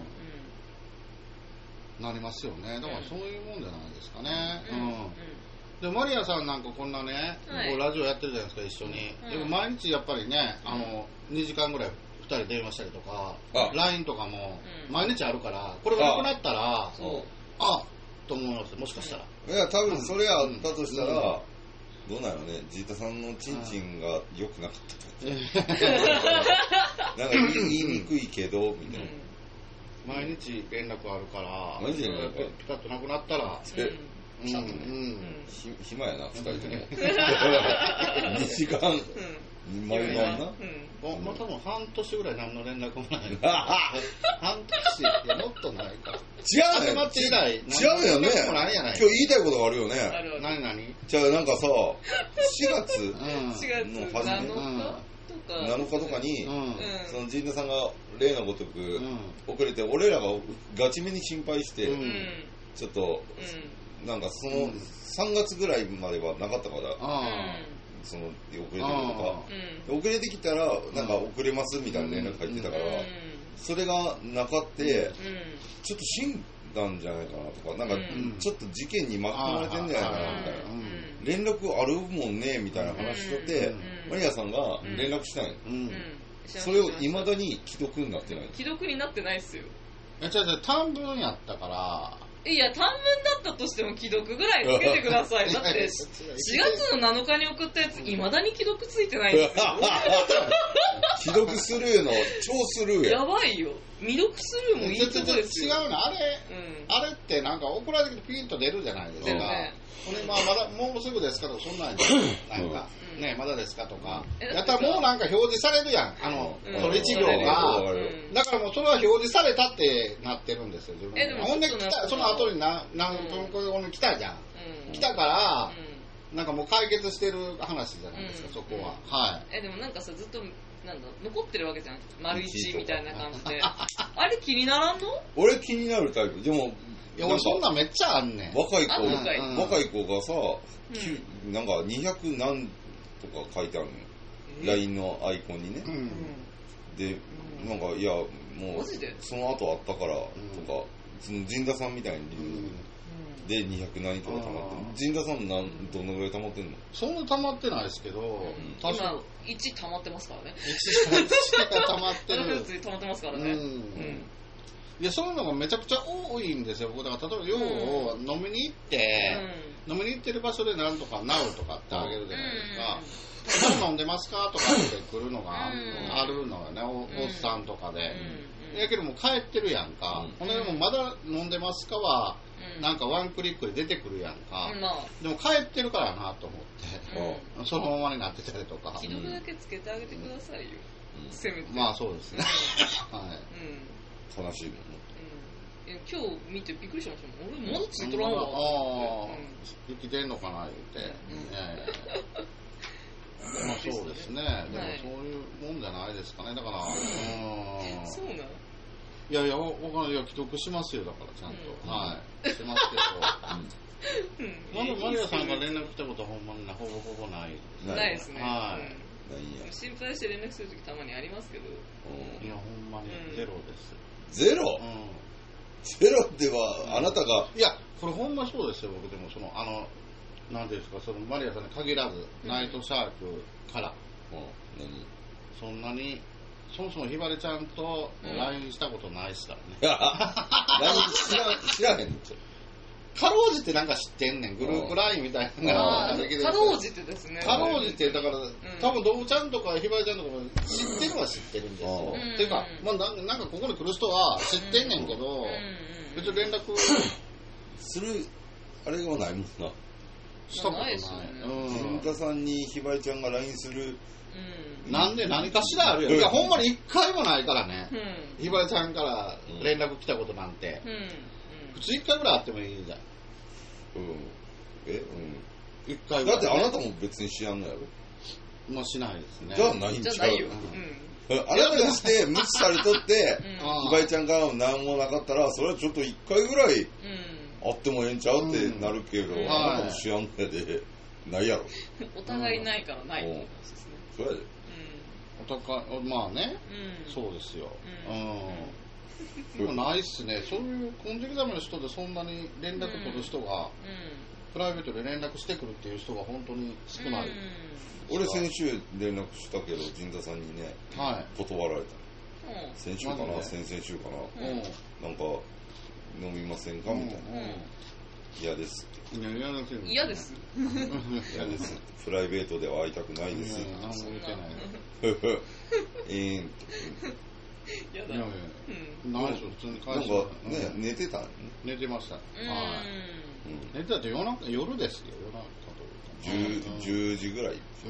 なりますよね。だからそういうもんじゃないですかね、うんうんうん、でマリアさんなんかこんなね、はい、こうラジオやってるじゃないですか一緒に、うん、でも毎日やっぱりねあのにじかんぐらいふたり電話したりとか ライン とかも毎日あるからこれがなくなったら あ, あと思いますもしかしたら。 いや多分それあったとしたら、うんうんどうなのね、ジータさんのチンチンが良くなかったとかなんか言いにくいけどみたいな、 うん、毎日連絡あるから毎日連絡ピタッとなくなったらうんちゃんとね、うん、暇やなふたりともにじかん毎晩な、 うん、まあ多分半年ぐらい何の連絡もない半年いやもっとないか違うねん違うよね今日言いたいことがあるよね。 何何じゃあなんかさしがつの初め、 うん、 なのかとかに、うん、その陣田さんが例のごとく、うん、遅れて俺らがガチめに心配して、うん、ちょっと、うん、なんかそのさんがつぐらいまではなかったから、うんその遅れてくるとか、うん、遅れてきたらなんか遅れますみたいな連絡入ってたから、うん、それがなかって、うん、ちょっと死んだんじゃないかなとかなんかちょっと事件に巻き込まれてんじゃないかなみたいな、うん、連絡あるもんねみたいな話しとって、うん、マリアさんが連絡したんや、うんうん、それをいまだに既読になってない。 既読になってないっすよ。 え違う違う短文やったからいや、短文だったとしても既読ぐらいつけてください。だってしがつのなのかに送ったやついまだに既読ついてないんですよ既読スルーの超スルーややばいよ。未読スルーもいいとこですよ。 違うなあれ、うん、あれってなんか送られてきてピンと出るじゃないですか、ねほんでまあ、まだもうすぐですかとかそんなんじゃなんか、うん、ねまだですかとか、うん、やったらもうなんか表示されるやんあの、うん、そのいち行が、うん、だからもうそれは表示されたってなってるんですよ自分で。ほんで来たその後に何何分後に来たじゃん、うん、来たから、うん、なんかもう解決してる話じゃないですか、うん、そこは、うん、はいえでもなんかさずっとなんだ残ってるわけじゃん丸一みたいな感じであれ気にならんの？ 俺気になるタイプでもいや俺そんなんめっちゃあんねん。 若い子、うん、若い子がさ、うん、なんかにひゃくなんとか書いてあるの、えー、ライン のアイコンにね、うん、でなんかいやもうその後あったからとか、その陣田さんみたいに、うん、でにひゃく何とか溜まってる。陣田さんなんどのぐらい溜まってんの？ そんな溜まってないですけど、うん、 今いち溜まってますからね。 いち溜まってる。 溜まってますからね。うんうんいや、そういうのがめちゃくちゃ多いんですよ。僕だから例えば要は飲みに行って、うん、飲みに行ってる場所でなんとかなうとかってあげるじゃないですか。うん、何飲んでますかとかって来るのがあるのよね、お, おっさんとかで。うん、やけども帰ってるやんか。ほんでもまだ飲んでますかは、なんかワンクリックで出てくるやんか。うん、でも帰ってるからなと思って、うん、そのままになってたりとか。 既読だけつけてあげてくださいよ。うん、せめて。 まあそうですね。はい。 うん、悲しいもんね。 今日見てびっくりしましたもん。俺まだついとらんわ。ああ、生きてんのかな言って。まあそうですね。でもそういうもんじゃないですかね。だから、 そうなん。 いやいや、僕は既読しますよ、だからちゃんと。はい。してますけど。まだマリアさんが連絡来たことはほんまにほぼほぼない。 ないですね。 はい。 心配して連絡するときたまにありますけど。 いや、ほんまにゼロです。 ゼロ？うん。ゼロではあなたが、 いやこれほんまそうですよ。僕でもそのあのなんていうんですか、そのマリアさんに限らず、うん、ナイトシャークから、うん、何そんなにそもそもひばりちゃんと ライン したことないですからね。 ライン 知ら知らへんの。 かろうじてなんか知ってんねん、グループ ライン みたいなのができる。 かろうじてですね。 かろうじてだから、うん、多分ドブちゃんとかひばりちゃんとかも知ってるは知ってるんですよ。っていうか、まあな、なんかここに来る人は知ってんねんけど、別に連絡するあれがないもんな。 したことない。 陣田さんにひばりちゃんが ライン する。 うん、なんで何かしらあるよ。いやほんまに一回もないからね。ひばりちゃんから連絡来たことなんて。うん普通一回ぐらいあってもいいじゃん。 うん。えうん。一回ぐらい、 ね。だってあなたも別に知らんのやろ。 もうしないですね。 じゃあないんちゃう。 じゃないよ。 うん。あなたがして無視されとって、ひばりちゃんからも何もなかったら、それはちょっと一回ぐらいあってもええんちゃうってなるけど、うん、あなたも知らんのやで、ないやろ。 お互いないからないって話ですね。 そうやで。 お互い、まあね、うん、そうですよ。うん。うんでもないっすね。そういうコンジェクザメの人でそんなに連絡取る人が、うん、プライベートで連絡してくるっていう人が本当に少ない。 うん、俺先週連絡したけど、陣田さんにね、はい、断られた。うん、先週かな、先々週かな、うん、なんか飲みませんかみたいな。嫌、うん、ですって。 嫌です。嫌です。 嫌です。プライベートでは会いたくないです。 何も言ってない。 えーんと。 やだ。 いやいや、うん、ないですよ、普通に返して。 なんかね、寝てたのね。 寝てました。はい。寝てたって夜中、夜ですよ、夜中と。じゅうじぐらい。 うん。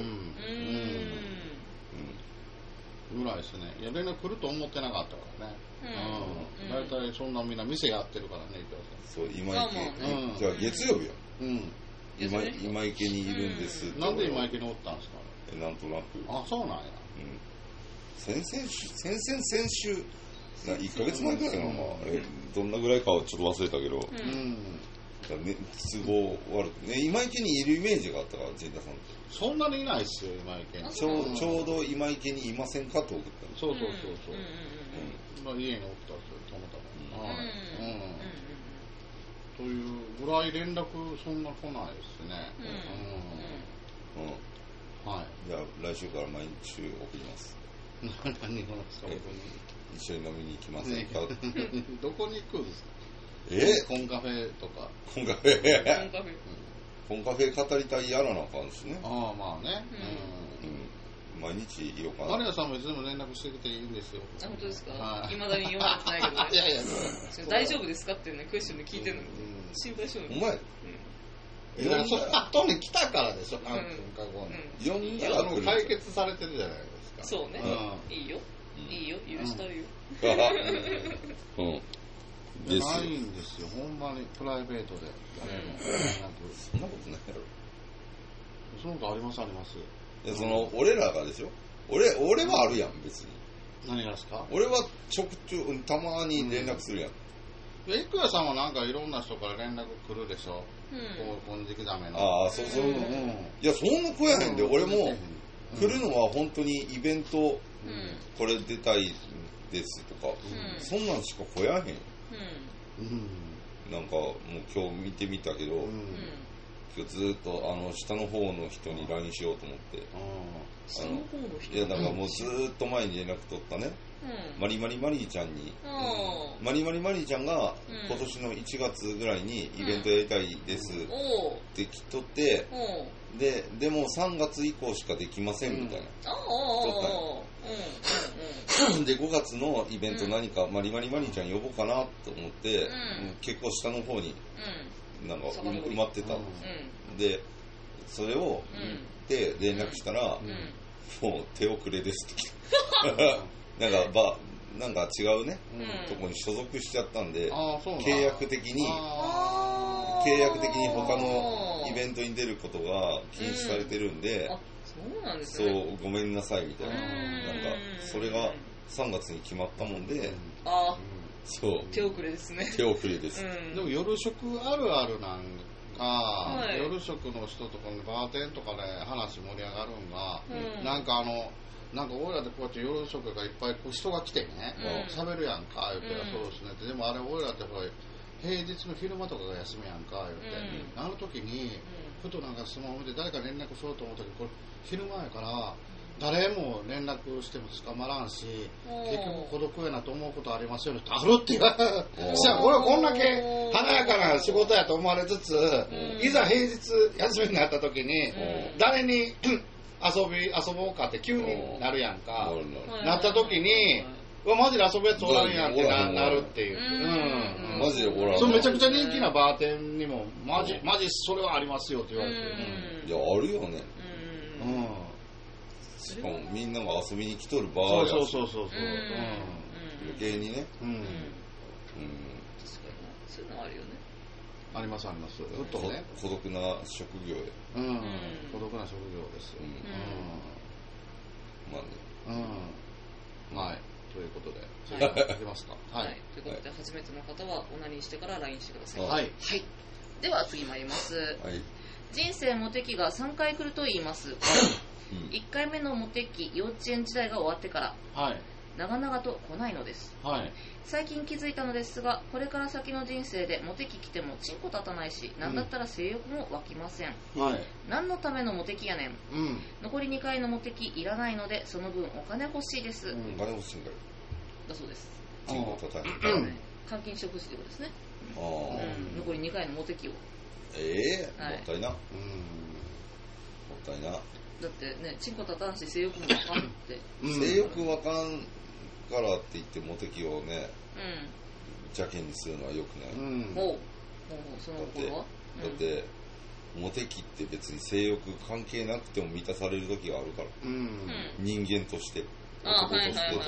うん。ぐらいですね。いや、連絡来ると思ってなかったからね。うん。大体そんなみんな店やってるからね、 そう、今池。じゃあ月曜日や。うん。今、今池にいるんです。 なんで今池におったんですかえ、なんとなく。 あ、そうなんや。うん。 先々週、先々先週、いっかげつまえくらいかな、まあ、どんなぐらいかはちょっと忘れたけど、うん、ね、都合悪くね、今池にいるイメージがあったから、陣田さんって。 そんなにいないっすよ、今池に。 ちょう、ちょうど今池にいませんかと送ったの。 そうそうそうそう。うんうん、家に送ったんですよ、たまたま。はい。うん。というぐらい連絡そんな来ないですね。うん。うん。はい。 じゃあ来週から毎日送ります。 何をですか、僕に。 一緒に飲みに行きませんか。 どこに行くんですか。 えコンカフェとか。 コンカフェ。コンカフェ。コンカフェ語りたいやらなあかんですね。 ああ、まあね。 うん。毎日いようかな。 マリアさんもいつでも連絡してきていいんですよ。 あ、本当ですか。いまだに読まれてないけどね。 いやいや、 大丈夫ですかっていうね、クエスチョンで聞いてるのに。心配しよう。 お前。 いや、その後に来たからでしょ、何分か後に。 読んだら解決されてるじゃないですか。 そうね。いいよ。いいよ。許したるよ。 うん。 ないんですよ、ほんまにプライベートで。 そんなことないやろ。 そんなことありますあります。 いや、その、俺らがでしょ。俺、俺はあるやん、別に。 何がですか。 俺はちょくちょく、たまに連絡するやん。 いくやさんはなんかいろんな人から連絡来るでしょ。こんじきだめの。 ああ、そうそう。いや、そんな子やへんで、俺も来るのは本当にイベント、これ出たいですとか、そんなんしか来やへん。なんかもう今日見てみたけど、 今日ずっとあの下の方の人に ライン しようと思って、 下の方の人、 いやだからもうずっと前に連絡取ったね、うん、マリマリマリーちゃんに、うん、マリマリマリーちゃんが今年のいちがつぐらいにイベントやりたいですって来とって、うん、ででもさんがつ以降しかできませんみたいな、うん、でごがつのイベント何かマリマリマリーちゃん呼ぼうかなと思って、うん、結構下の方になんか埋まってた、うん、でそれを見て連絡したら、うん、もう手遅れですってなんかばなんか違うね、うん、とこに所属しちゃったんで、契約的に契約的に他のイベントに出ることが禁止されてるんで、 うん、あ、そうなんですね。 そうごめんなさいみたいな、なんかそれがさんがつに決まったもんで、うん、 あ、 そう手遅れですね。 手遅れです。 うん、でも夜食あるあるなんか、はい、夜食の人とかのバーテンとかで話盛り上がるんが、うん、なんかあのなんか俺らでこうやって夜食がいっぱいこう人が来てね、喋、うん、るやんか言って、うん、そうですねって、でもあれ俺らってほら平日の昼間とかが休みやんか言って、うん、あの時に、うん、ふとなんかスマホ見て誰か連絡しようと思ったけど、これ昼間やから誰も連絡しても捕まらんし、結局孤独やなと思うことありますよねってあるって言われて、じゃあ俺はこんだけ華やかな仕事やと思われつつ、いざ平日休みになった時に誰に遊び遊ぼうかって急になるやんか、なった時にうわマジで遊ぶやつおらんやんって な, なるっていう、うん、 マジでおらん。 それめちゃくちゃ人気なバーテンにもマジマジそれはありますよって言われて、 うん、いやあるよね、うん、しかもみんなが遊びに来とるバーやし、 そうそうそうそう、うん、 余計にね、うん、うん、確かにそういうのあるよね。 ありますあります。ずっとね孤独な職業へ、 うん、孤独な職業ですよ、うん、 まあね、うん、はい、ということで、それからいきますか。 はい、はい、ということで、はい、初めての方はオナニーしてから ライン してください。 はい、 はい、では次参ります。 はい、 人生モテ期がさんかい来ると言います。うん、いっかいめのモテ期、幼稚園時代が終わってから、はい、長々と来ないのです。はい、最近気づいたのですが、これから先の人生でモテ期来てもチンコ立たないし、なんだったら性欲も湧きません。はい、何のためのモテ期やねん。うん、残りにかいのモテ期いらないので、その分お金欲しいです。うん、 お金欲しいんだよ。 だそうです。 チンコ立たない。 監禁食事ということですね。 あ、 うん、残りにかいのモテ期を。 ええー、はい、もったいな。うん、もったいな。 だってね、チンコ立たんし性欲も湧かんって、 うん、性欲湧かんからって言ってモテ期をね、うん、邪険にするのは良くない。うん、 ほう、その頃はだって、だってモテ期って別に性欲関係なくても満たされる時があるから、うん、人間として男としてとか、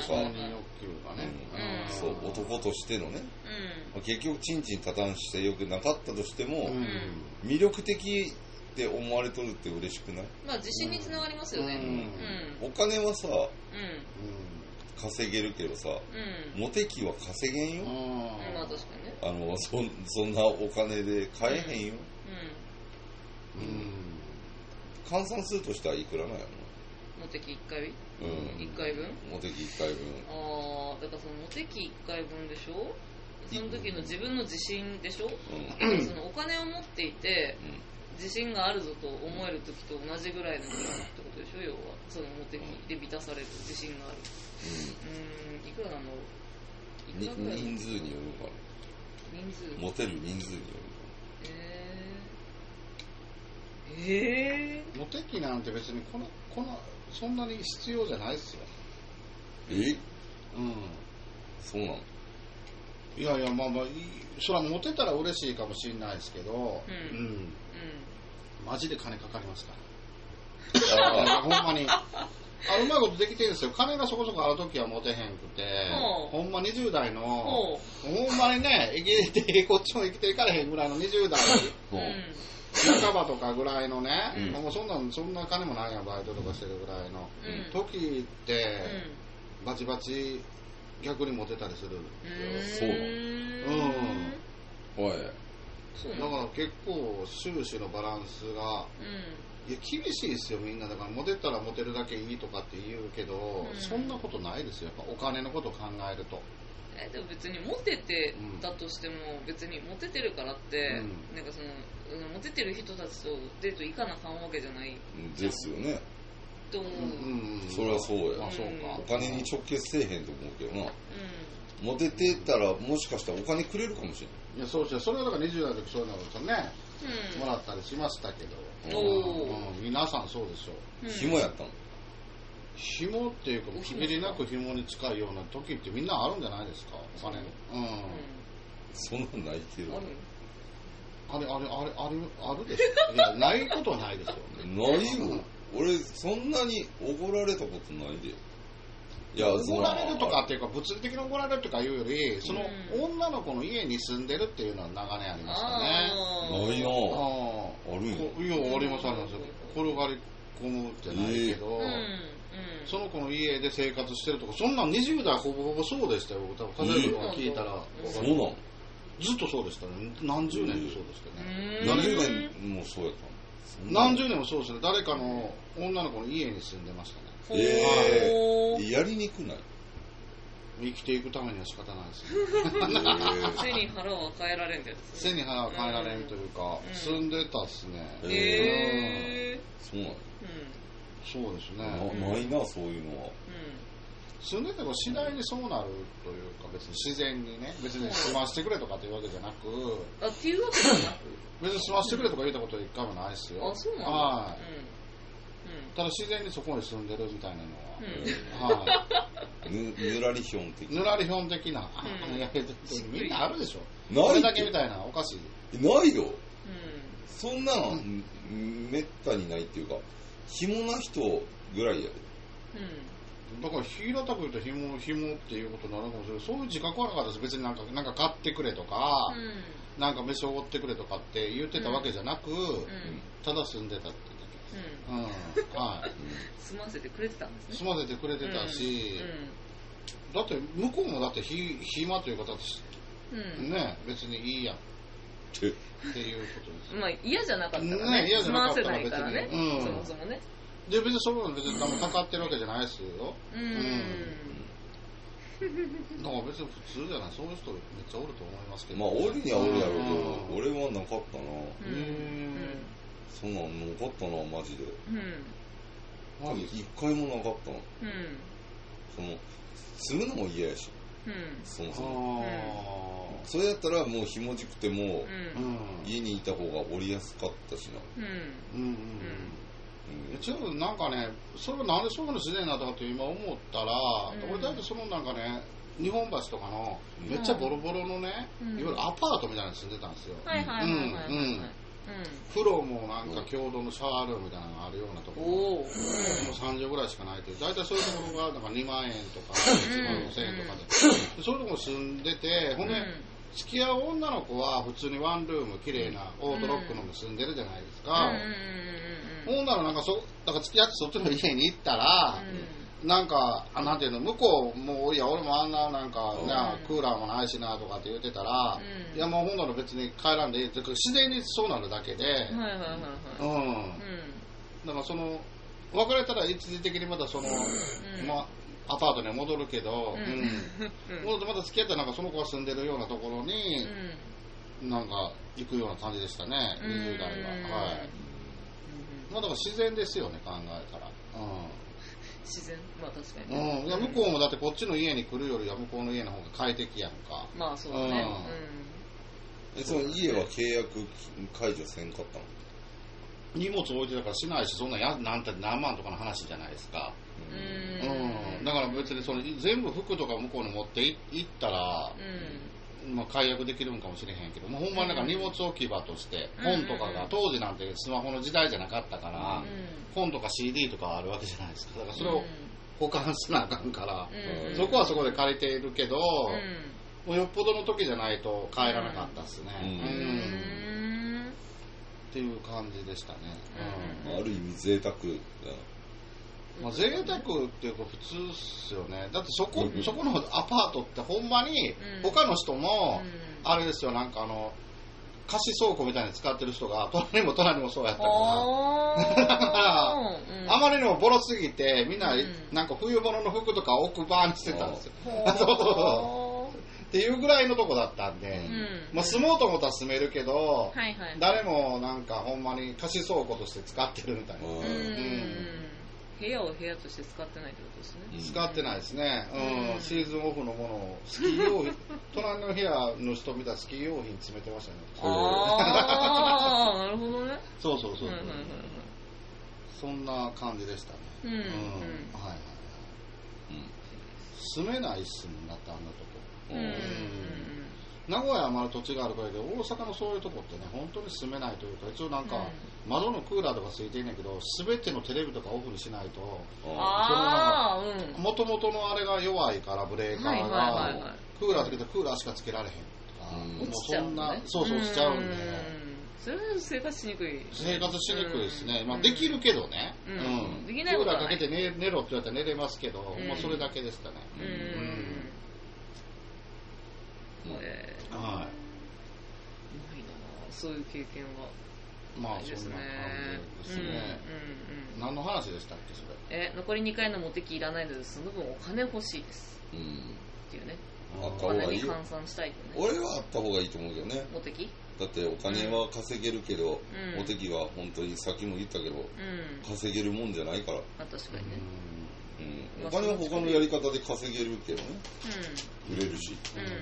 そう男としてのね、うん、結局チンチン立たんし性欲なかったとしても、うん、魅力的って思われとるって嬉しくない？ まあ自信につながりますよね。 うん、お金はさ、うん、稼げるけどさ、うん、モテ期は稼げんよ。 まあ確かにね。 あの そ, そんなお金で買えへんよ。うん。うん。換算するとしたらいくらなんやろ？ モテ期いっかい？ うん。 いっかいぶん？ モテ期いっかいぶん。 ああ、だからそのモテ期いっかいぶんでしょ？その時の自分の自信でしょ？うん。そのお金を持っていて。うん、自信があるぞと思える時と同じぐらいのものってことでしょ、要はそのモテ期で満たされる自信がある。うん、うーん、いくらなんだろう。いくらぐらい人数によるかな。 人数モテる人数によるかな。えー、えー、モテ期なんて別にこのこのそんなに必要じゃないっすよ。 え？うん。そうなの？ いやいや、まあまあいい、それはモテたら嬉しいかもしれないですけど、うん、うん、マジで金かかりますから。ほんまに。あ、うまいことできてるんですよ。金がそこそこあるときはモテへんくて、ほんまにじゅう代の、ほんまにね、生きて、こっちも生きていかれへんぐらいのにじゅう代、半ばとかぐらいのね、うん、もうそんな、そんな金もないやん、バイトとかしてるぐらいの、うん、時って、うん、バチバチ、逆にモテたりするんですよ。そうなの？うん。はい。 だから結構終始のバランスが、うん、いや厳しいですよみんな。だからモテたらモテるだけいいとかって言うけど、うん、そんなことないですよ。やっぱお金のことを考えると。 えでも別にモテてだとしても、別にモテてるからって、うん、なんかそのモテてる人たちとデート行かなあかんわけじゃないですよね。 と思う、うんうん、それはそうや、 あそうか、 お金に直結せえへんと思うけどな、うん、モテてたらもしかしたらお金くれるかもしれない。 いやそうですよ、それはだからにじゅう代の時そういうのとね、うん、もらったりしましたけど、うんうん、皆さんそうでしょう。 紐やったの？ 紐っていうかきびりなく紐に近いような時ってみんなあるんじゃないですか、お金の。うん、 そんなんないけど。 あれあれあれあれあるでしょ。いやないことはないですよ。 ないよ。俺そんなにおごられたことないで。 いや、おごられるとかっていうか物理的におごられるとかいうより、その女の子の家に住んでるっていうのは長年ありましたね。 ないなあ。あるんや。いや、ありますあります。転がり込むじゃないけど、えー、その子の家で生活してるとか、そんなんにじゅう代ほぼほぼそうでしたよ。多分風邪とか聞いたら、 えー、そうなの？ ずっとそうでしたね。何十年でそうですけどね。 何十年もそうやったの？ 何十年もそうですね。誰かの女の子の家に住んでましたね。 えー、やりにくない？ 生きていくためには仕方ないですね。 背に腹は変えられんってやつ。 背に腹は変えられんというか、うん、住んでたっすね。 へえー、そうなの？ そうですね。 な, ないな、そういうのは。 住んでても次第にそうなるというか、別に自然にね、別に住ましてくれとかっていうわけじゃなく、 あ、っていうわけじゃなく別に住ましてくれとか言ったことは一回もないですよ。 あ、そうなんだ。 はい。ただ自然にそこに住んでるみたいなのは、うん、はいぬ, ぬらりひょん的なぬらりひょん的な、うん、いやみんなあるでしょ。 ないこれだけみたいなおかしいないよ、うん、そんなの、うん、めったにないっていうかひもな人ぐらいやで、 うん、だから平たく言うとひもひもっていうことになるかもしれない。そういう自覚はなかったです。別になんかなんか買ってくれとか、うん、なんか飯をおごってくれとかって言ってたわけじゃなく、うん、ただ住んでたってうんうんはい、 住ませてくれてたんですね。 住ませてくれてたし、うんうん、だって向こうもだってひ暇という形、うん、ね別にいいやんっていうことです。 まあ嫌じゃなかったらね、ね嫌じゃなかったら別に、ねうん、そもそもね。 で別にその別にかかってるわけじゃないですよ。うん。うんだから別に普通じゃない。そういう人めっちゃおると思いますけど。 まあおるにはおるやろうけど、俺はなかったな。うん。そんなんなかったなマジで。うん。多分一回もなかったな。うん。その住むのも嫌やし。うん。そもそも。うん。それやったらもうひもじくても、うん、家にいた方がおりやすかったしな。うん。うんうん。うんちょっとなんかね、それはなんでそういうの自然になったかと今思ったら、うん、俺だってそのなんかね、日本橋とかのめっちゃボロボロのね、うん、いわゆるアパートみたいなのに住んでたんですよ。はいはいはいはい、はいうんうん風呂もなんか共同のシャワールームみたいなのがあるようなところ、もうさんじょうぐらいしかないという、大体そういうところがなんかにまんえんとかいちまんごせんえんとかで、うん、そういうところに住んでて、ほんで、うん付き合う女の子は普通にワンルーム綺麗なオートロックのに住んでるじゃないですか。ほんならなんかそだから付き合ってそっちの家に行ったら、うん、なんかあなんていうの向こうもういや俺もあんななんかな、うん、クーラーもないしなとかって言ってたら、うん、いやもうほんなら別に帰らんでいいって自然にそうなるだけで、うんだからその別れたら一時的にまたその、うん、まあアパートには戻るけど、うんうん、戻ってまた付き合ったらなんかその子が住んでるようなところに、うん、なんか行くような感じでしたね、にじゅう代は。はい。まあだから自然ですよね、考えたら。うん、 自然まあ確かに、 うん。いや向こうもだってこっちの家に来るよりは向こうの家の方が快適やんか。 まあそうだね。 うん、えその家は契約解除せんかったの？ 荷物置いてたからしないし、そんなやなんて何万とかの話じゃないですか。うん、うん、だから別にその全部服とか向こうに持っていったら、うんまあ、解約できるんかもしれへんけど、もうほんまになんか荷物置き場として本とかが当時なんてスマホの時代じゃなかったから、うん、本とか シーディー とかあるわけじゃないですか。だからそれを保管しなあかんから、うん、そこはそこで借りているけど、うん、もうよっぽどの時じゃないと帰らなかったっすね。うんうんっていう感じでしたね。 うん、ある意味贅沢だ。 まあ、贅沢っていうか普通っすよね。だってそこ、うん、そこのアパートってほんまに他の人もあれですよ、なんかあの貸し倉庫みたいに使ってる人が隣も隣もそうやったからだから、うん、あまりにもボロすぎてみんななんか冬物の服とか置く場にしてたんですよ。っっていうぐらいのとこだったんで、うん、まあ、住もうと思ったら住めるけど、はいはいはい、誰もなんかほんまに貸し倉庫として使ってるみたいな、うんうん、 部屋を部屋として使ってないってことですね、 うん、使ってないですね、うん、シーズンオフのものをスキー用品隣の部屋の人見たらスキー用品詰めてましたね。 ああなるほどね。 そうそうそう、はいはいはいはい、そんな感じでしたね、うんうん、はいはいはい、うん、住めないっすもんだってあんなとこ、うんうん、名古屋はまだ土地があるからけど大阪のそういうとこってね本当に住めないというか、一応なんか窓のクーラーとかついてんねんけど全てのテレビとかオフにしないと、もともとのあれが弱いからブレーカーが、はいはいはいはい、クーラーつけたらクーラーしかつけられへんとか、うん、もうそんな、そうそうしちゃうんで、 それは生活しにくい。 生活しにくいですね。まあ、できるけどね。うん。できないことはない。クーラーかけて 寝, 寝ろって言われたら寝れますけど、うん、まあそれだけでしたね。うん。 うん。えー、はい。ないなそういう経験は。 まあそんな感じですね。うんうんうん、何の話でしたっけそれ。 え残りにかいのモテ期いらないのでその分お金欲しいです。うん。っていうね。 あった方がいいよ。 換算したいとね。 俺はあった方がいいと思うけどね。 モテ期？ だってお金は稼げるけど、うん、モテ期は本当にさっきも言ったけど、うん、稼げるもんじゃないから。 あ確かにね。 うん、お金は他のやり方で稼げるけどね。うん、売れるし。うんうんうん。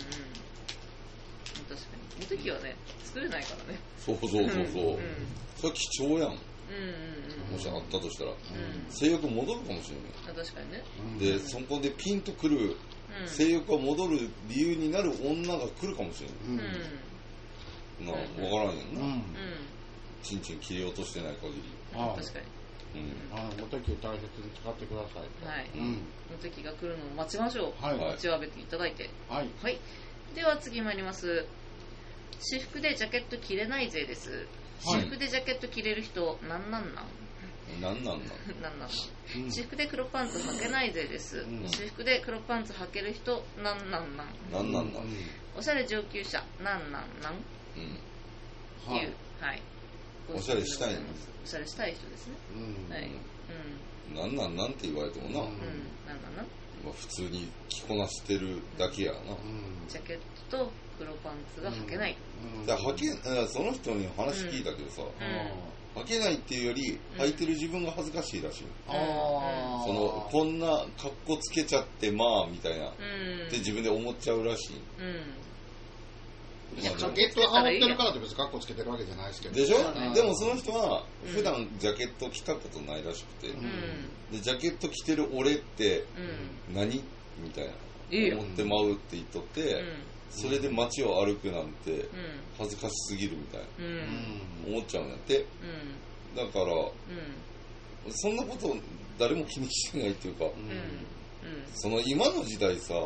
確かに。モテ期はね作れないからね。 そうそうそうそう。うん、それは貴重やん。うんうんうん、もしあったとしたら、うん、性欲戻るかもしれない。 あ確かにね。 でそこでピンとくる、うん、性欲が戻る理由になる女が来るかもしれない。うんなあ、分からんやんな、うん、ちんちん切り落としてない限り。 ああ確かに、 うん、あのモテ期を大切に使ってください。 はい、うん、モテ期が来るのを待ちましょう。はい、待ちわびていただいて、はい、はい、では次参ります。私服でジャケット着れないぜです。私服でジャケット着れる人なんなんなんなんなんなんなんなんなん、うん、私服で黒パンツ履けないぜです、うん、私服で黒パンツ履ける人なんなんなんなんなんなん、 おしゃれ上級者なんなんなんうん、っていう、はい、 おしゃれしたいんです。 おしゃれしたい人ですね。うん、はい。 うん。なんなんなんって言われてもな。うん。なんなんなん。まあ普通に着こなしてるだけやな。うん。 ジャケットと黒パンツが履けない。 うん。だから履け、その人に話聞いたけどさ、うん、履けないっていうより履いてる自分が恥ずかしいらしい。ああ。そのこんな格好つけちゃってまあみたいな、って自分で思っちゃうらしい。うん。 ジャケット羽織ってるからって別にカッコつけてるわけじゃないですけど。 でしょ、うん、でもその人は普段ジャケット着たことないらしくて、うん、でジャケット着てる俺って何、みたいな思ってまうって言っとって、うん、それで街を歩くなんて恥ずかしすぎるみたいな、うん、思っちゃうんだって、うん、だから、うん、そんなこと誰も気にしてないっていうか、うん、その今の時代さ、うん、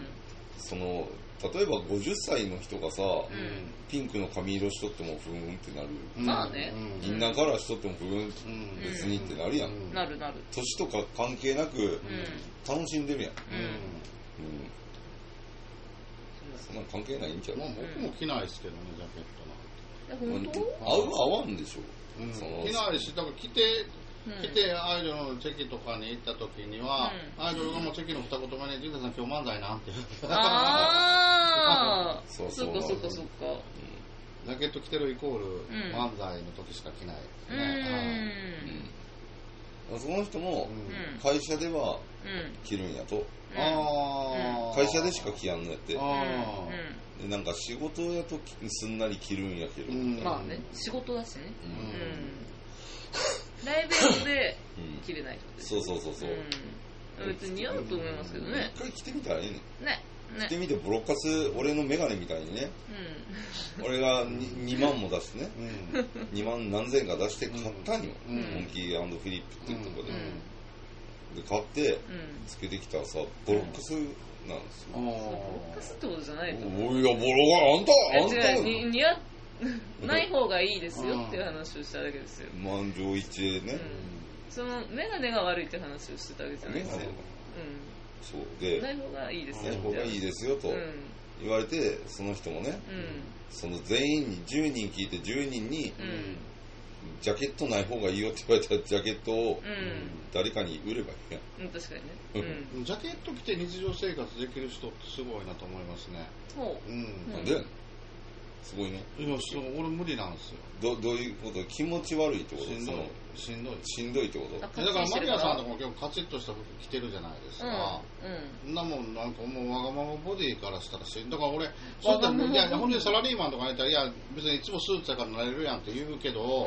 その例えばごじゅっさいの人がさ、うん、ピンクの髪色しとってもふーんってなる。 まあね。 インナーカラーしとってもふーん、うん、別にってなるやん。 うん、なるなる。 年とか関係なく、うん、楽しんでるやん。うん。うん、そんな関係ないんちゃう。 まあ僕も着ないですけどね、ジャケットなんて。 本当？ 合う合わんでしょ。 うん、着ないし、だから着て、来てアイドルのチェキとかに行った時には、うん、アイドルがもうチェキの二言目に陣太さん今日漫才なんてああそうそうそっかそっかそっか、 ジャケット着てるイコール漫才の時しか着ないですね、 うん、その人も会社では着るんやと、うん、あ会社でしか着やんのやって、あでなんか仕事やとすんなり着るんやけど、うん、 まあね仕事だしね、うんうんライブ用で着れない人です、 うん、そうそうそうそう、 うん、別に似合うと思いますけどね。 一回着てみたらいいねね着てみてブロッカス俺のメガネみたいにね、うん、俺が 2, にまんも出してね、うん、にまん何千円か出して買ったんよ、うん、モンキー&フィリップっていうところで、うん、で買ってつけてきたらさブロッカスなんですよ、うん、 ブロッカスってことじゃないと思う。いやボロがあんたあんた違う似合ってない方がいいですよっていう話をしただけですよ。 満場一致でね、うん、 そのメガネが悪いって話をしてたわけじゃないですよ。うん、 そうでない方がいいですよ。 ない方がいいですよと言われて、その人もね、うん、その全員にじゅうにん聞いてじゅうにんに、 ジャケットない方がいいよって言われたらジャケットを誰かに売ればいいやん、 うん、確かにね、 うん、ジャケット着て日常生活できる人ってすごいなと思いますね。 ほう、 うん、 なんですごいね。 いや、そう俺無理なんですよ。 どどういうこと？気持ち悪いってこと？ しんどいしんどいしんどいってこと？ だからマリアさんとかも結構カチッとした服着てるじゃないですか。うん。んなもんなんかもうわがままボディからしたらしんどい。だから俺そうだね。いやほんでサラリーマンとかやったらいや別にいつもスーツやからなれるやんって言うけど、うん、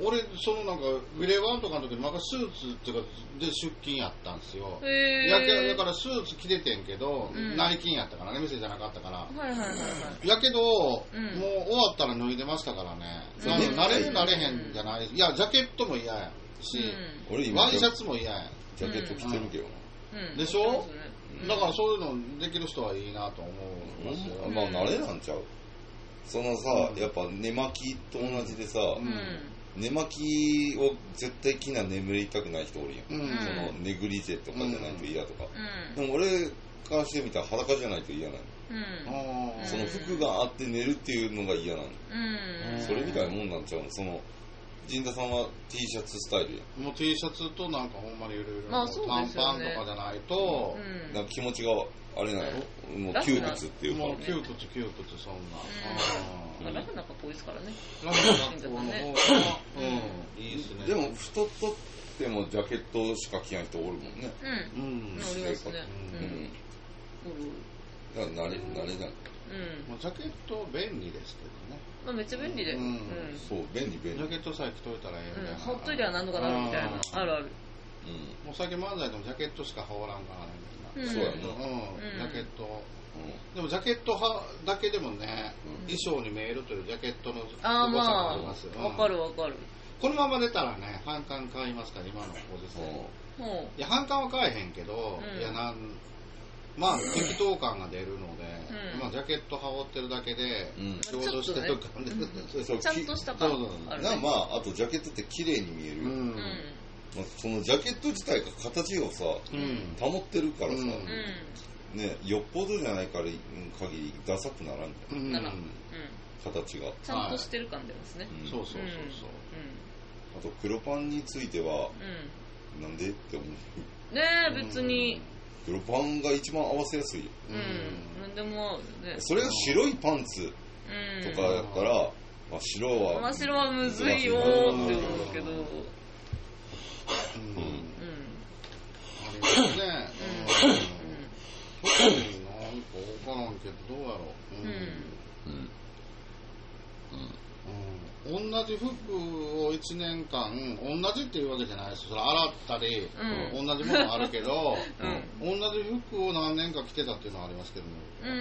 俺そのなんかグレーワンとかの時にまたスーツっていうかで出勤やったんですよ。へー。やけだからスーツ着ててんけど、うん、内勤やったからね、店じゃなかったから。はいはいはいはい。やけど、うん、もう終わったら脱いでましたからね。うん、慣れる慣れへんじゃない。いやジャケットも嫌やし、うん、俺今ワイシャツも嫌や。 ジャケット着てるけどな。 うん、でしょ、うん、だからそういうのできる人はいいなと思いますよ、 うん、まあ慣れなんちゃう。そのさ、うん、やっぱ寝巻きと同じでさ、うん、寝巻きを絶対着な眠りたくない人おるやん、うん、そのネグリジェとかじゃないと嫌とか、うん、でも俺からしてみたら裸じゃないと嫌なの、うん、その服があって寝るっていうのが嫌なの、うん、それみたいなもんなんちゃうの。その陣田さんは T シャツスタイルやん。 もう T シャツとなんかほんまにいろいろ短パンとかじゃないと、 うん、なんか気持ちがあれなの、うん、もう窮屈っていうか、 もう窮屈窮屈そんな、 うん、楽な格好ですからね。 楽な格好の方が、うん、いいですね。 でも太っとってもジャケットしか着ない人おるもんね。 うん、うん、おりますね。 うん、だから慣れ慣れない。 うん、ジャケット便利ですけどね。 まあ、めっちゃ便利で、うんうん、 そう便利便利。 ジャケットさえ着といたらええみたいな、 うん、ほっといてはなんとかなるみたいな、あるある、 うん、もう最近漫才でもジャケットしか羽織らんからねみんな、 そうやな、 うん、ジャケット、うん、でもジャケット派だけでもね、うん、衣装に見えるというジャケットの良さがありますよ。 わ、まあ、かるわかる。 このまま出たらね反感買いますから今のご時世。いや反感は買えへんけど、うん、いやなんまあ適当感が出るので、うんまあ、ジャケット羽織ってるだけで強調してる感じ、 うん、ちゃんとした感じある、ね、 まああとジャケットって綺麗に見える、うんまあ、そのジャケット自体が形をさ、うん、保ってるからさ、うんね、よっぽどじゃないから限りダサくならんじゃん、うんうん、形がちゃんとしてる感出ますね、 うん、そうそうそうそう、うん、 あと黒パンについては、うん、なんでって思うねえ別に、 黒パンが一番合わせやすいよ、 うん、なんでも、ね、 それが白いパンツとかやったら、まあ、白は、 まあ、白はむずいよって思うけど、うん、うん、 ありますね、うん、特になんか分からんけどどうやろう、うんうんうん同じ服をいちねんかん同じっていうわけじゃないです。それ洗ったり、うん、同じものあるけど、うん、同じ服を何年か着てたっていうのはありますけどね、 うんうん、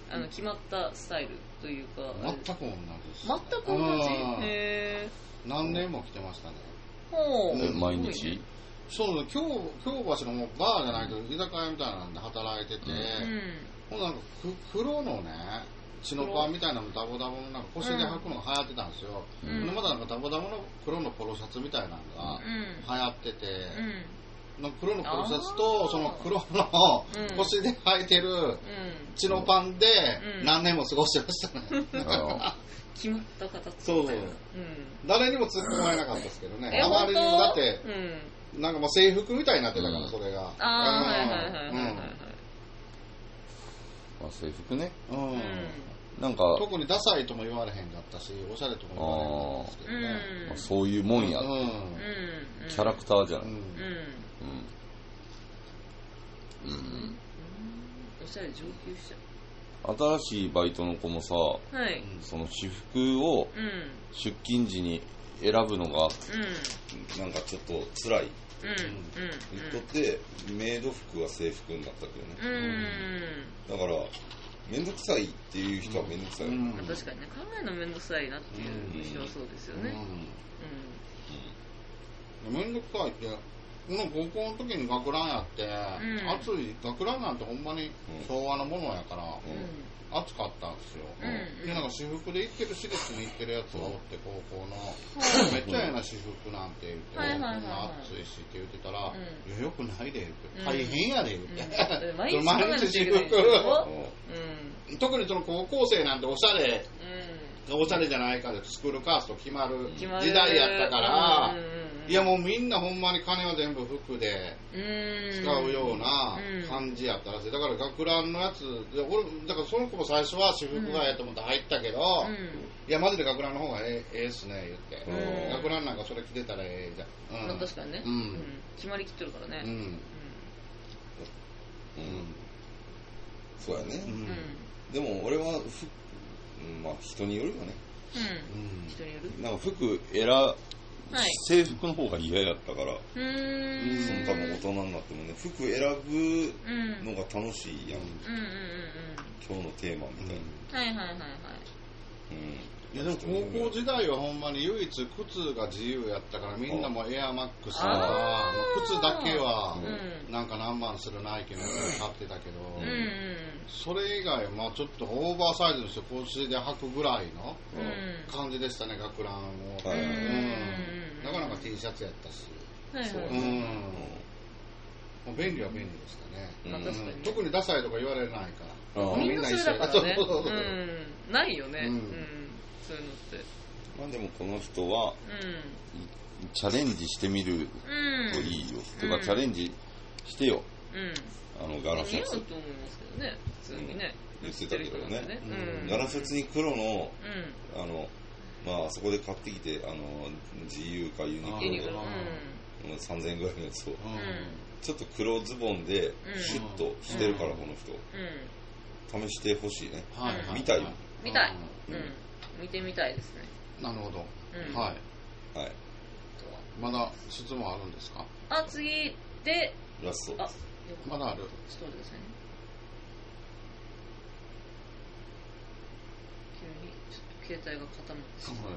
あの決まったスタイルというか全く同じです、ね、 全く同じへー何年も着てましたね。 ほう、 うん、毎日そう京京橋のもうバーじゃないけど居酒屋みたいなんで働いてて、うん、なんか黒のねチノパンみたいなのダボダボのなんか腰で履くのが流行ってたんですよ、うん、でまだなんかダボダボの黒のポロシャツみたいなのが流行ってて、うん、の黒のポロシャツとその黒の腰で履いてるチノパンで何年も過ごしてましたね、うん、 決まった形そう、うん、誰にも突っ込まれなかったですけどねあまりにもだって、うん、なんかもう制服みたいになってたから、うん、それがああはいはいはいはいはい、はいまあ、制服ね、 うんなんか特にダサいとも言われへんかったしおしゃれとも言われへんかったですけどね、 まあ、そういうもんや、うん、キャラクターじゃない、うんうんうん、おしゃれ上級者新しいバイトの子もさ、はい、その私服を出勤時に選ぶのが、うん、なんかちょっと辛い、うんうん、言っとってメイド服は制服になったけどね、うん、だからめんどくさいっていう人はめんどくさい、うんうん、確かにね考えるのめんどくさいなっていう印象はそうですよね、 うんうん、めんどくさいってこの高校の時に学ランやって、うん、暑い学ランなんてほんまに昭和のものやから、うん、暑かったんですよ、うん、でなんか私服で行ってる私立に行ってるやつがおって高校の、うん、めっちゃええな私服なんて言って、うん、こんな暑いしって言ってたら、うん、いやよくないで大変やで言って、うん、毎日私服、うん、特にその高校生なんておしゃれおしゃれじゃないかでスクールカースト決まる時代やったから、いやもうみんなほんまに金は全部服で使うような感じやったらしい。だから学ランのやつで、俺だからその子も最初は私服がええと思って入ったけど、うん、いやマジで学ランの方がええええっすね言って、うん、学ランなんかそれ着てたらええじゃん、 うん、確かにね、うんうん、決まりきってるからね、うんうんうん、 そうやね、うん、でも俺は服、まあ人によるよね、 うん、人による。 なんか服選、はい、制服の方が嫌やったから、うーん、その多分大人になってもね、服選ぶのが楽しいやん、うんうんうんうん、今日のテーマみたいな、はいはいはいはい、 うん、いやでも高校時代はほんまに唯一靴が自由やったからみんなもエアマックスとか靴だけはなんか何万するナイキのやつ買ってたけど、うんうん、それ以外まあちょっとオーバーサイズにして腰で履くぐらいの感じでしたね、学ランを、うん、なかなか T シャツやったし、はいはい、うん、もう便利は便利でしたね、まあ確かにね、特にダサいとか言われないから、 みんなそれだからね、うん、ないよね、うんうん、そういうのって。 まあでもこの人は、うん、チャレンジしてみるといいよ、うん、てかチャレンジしてよ、うん、あのガラシャツ。 似合うと思いますけどね、普通にね、 うん、言ってたけどね、うん、ガラシャツに黒の、うん、あのまあそこで買ってきて、あの自由かユニクロで、うん、さんぜんえんぐらいのやつを、うん、ちょっと黒ズボンでシュッとしてるから、この人、うん、試してほしいね、はいはい、見たいよ、 見たい、うん、見てみたいですね。 なるほど、うん、はい、はい、まだ質問あるんですか？ あ、次でラスト、 あ、まだある？ ちょっと待ってくださいね。急にちょっと携帯が固まってしまった、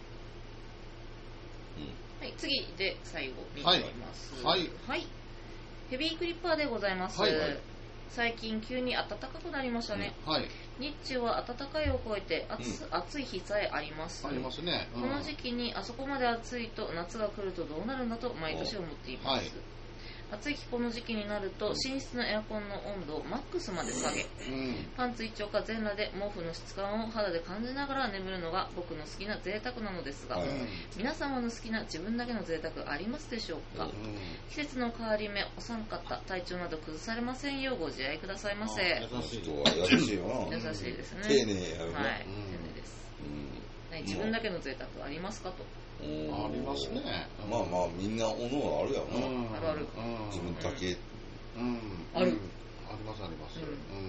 うん、はい、次で最後になります。はい、はいはい、ヘビークリッパーでございます、はいはい、最近急に暖かくなりましたね、うん、はい、日中は暖かいを超えて 暑,、うん、暑い日さえあります。 ありますね、 うん、この時期にあそこまで暑いと夏が来るとどうなるんだと毎年思っています、はい、暑い日この時期になると寝室のエアコンの温度をマックスまで下げ、うん、パンツ一丁か全裸で毛布の質感を肌で感じながら眠るのが僕の好きな贅沢なのですが、うん、皆様の好きな自分だけの贅沢ありますでしょうか、うん、季節の変わり目、お三方体調など崩されませんようご自愛くださいませ。 優しい人は優しいよな。 優しいですね。 丁寧やよね、 はい、丁寧です、うん、はい、自分だけの贅沢ありますかと。 ありますね、 うん、まあまあみんなおのおのあるやろな、うん、 あるある、 自分だけ、 うん、ある、 ありますあります、うん、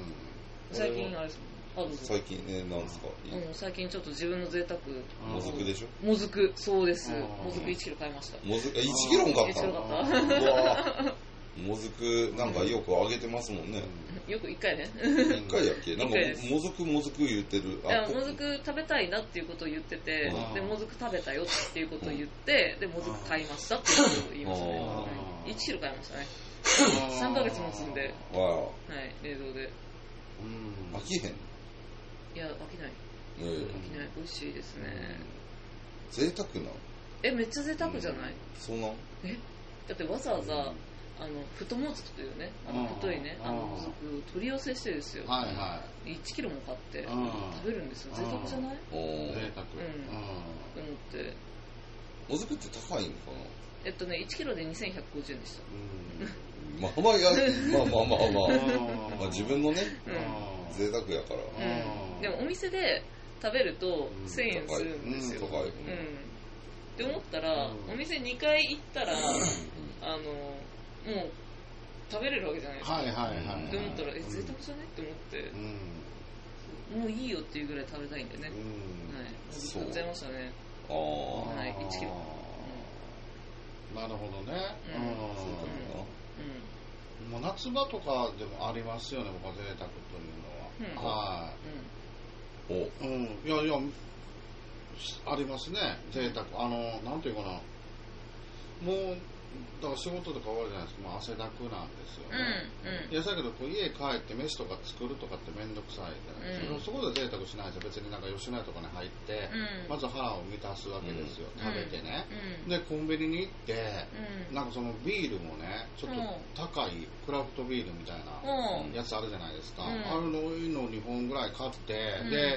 最近あれですもん、あ、どうぞ。 最近ね、なんですか、 うん、最近ちょっと自分の贅沢、 もずくでしょ、 もずく、そうです、もずくいちキロ買いました。 もずくいちキロも買ったの？いちキロ買った。うわもずくなんかよくあげてますもんね、 うん、よくいっかいねいっかいやっけ、なんかもずくもずく言ってる、 いやもずく食べたいなっていうことを言ってて、でもずく食べたよっていうことを言って、でもずく買いましたっていうことを言いましたね。いちキロ買いましたね。さんかげつ持つんで、はい、冷蔵で。 飽きへん？ いや、飽きない、えー、飽きない、美味しいですね。 贅沢な？ え、めっちゃ贅沢じゃない？ そうなん？ え、だってわざわざあの太もずくというね、あの太いね、あのもずくを取り寄せしてですよ、はいはい、いちキロも買って食べるんですよ。贅沢じゃない？ おー、贅沢、 うん、思って。 もずくって高いのかな？ えっとね、いちキロでにせんひゃくごじゅうえんでした。 うん、まあまあや、まあまあまあまあ、まあ自分のね、うん、贅沢やから、 うん。でもお店で食べるとせんえんするんですよ。高い。うん。って思ったら、お店にかい行ったら、あのもう食べれるわけじゃないですか。はいはいはい。って思ったら、え、贅沢じゃないって思って、うん、もういいよっていうぐらい食べたいんでね。うん、はい。そう。買っちゃいましたね。ああ。はい、いちキロ。 うん、なるほどね。うん。うん。そうかうん。もう夏場とかでもありますよね、僕は贅沢というのは。うん、はい。うん。お。うん。いやいや、ありますね、贅沢。あの、なんていうかな。もう、だから仕事とか終わるじゃないですか、もう汗だくなんですよね、うんうん、いやだけどこう家帰って飯とか作るとかってめんどくさいじゃないですか、うん、そこで贅沢しないですよ。別になんか吉野家とかに入って、うん、まず腹を満たすわけですよ、うん、食べてね、うん、でコンビニに行って、うん、なんかそのビールもねちょっと高いクラフトビールみたいなやつあるじゃないですか、うん、あれののにほんぐらい買って、うん、で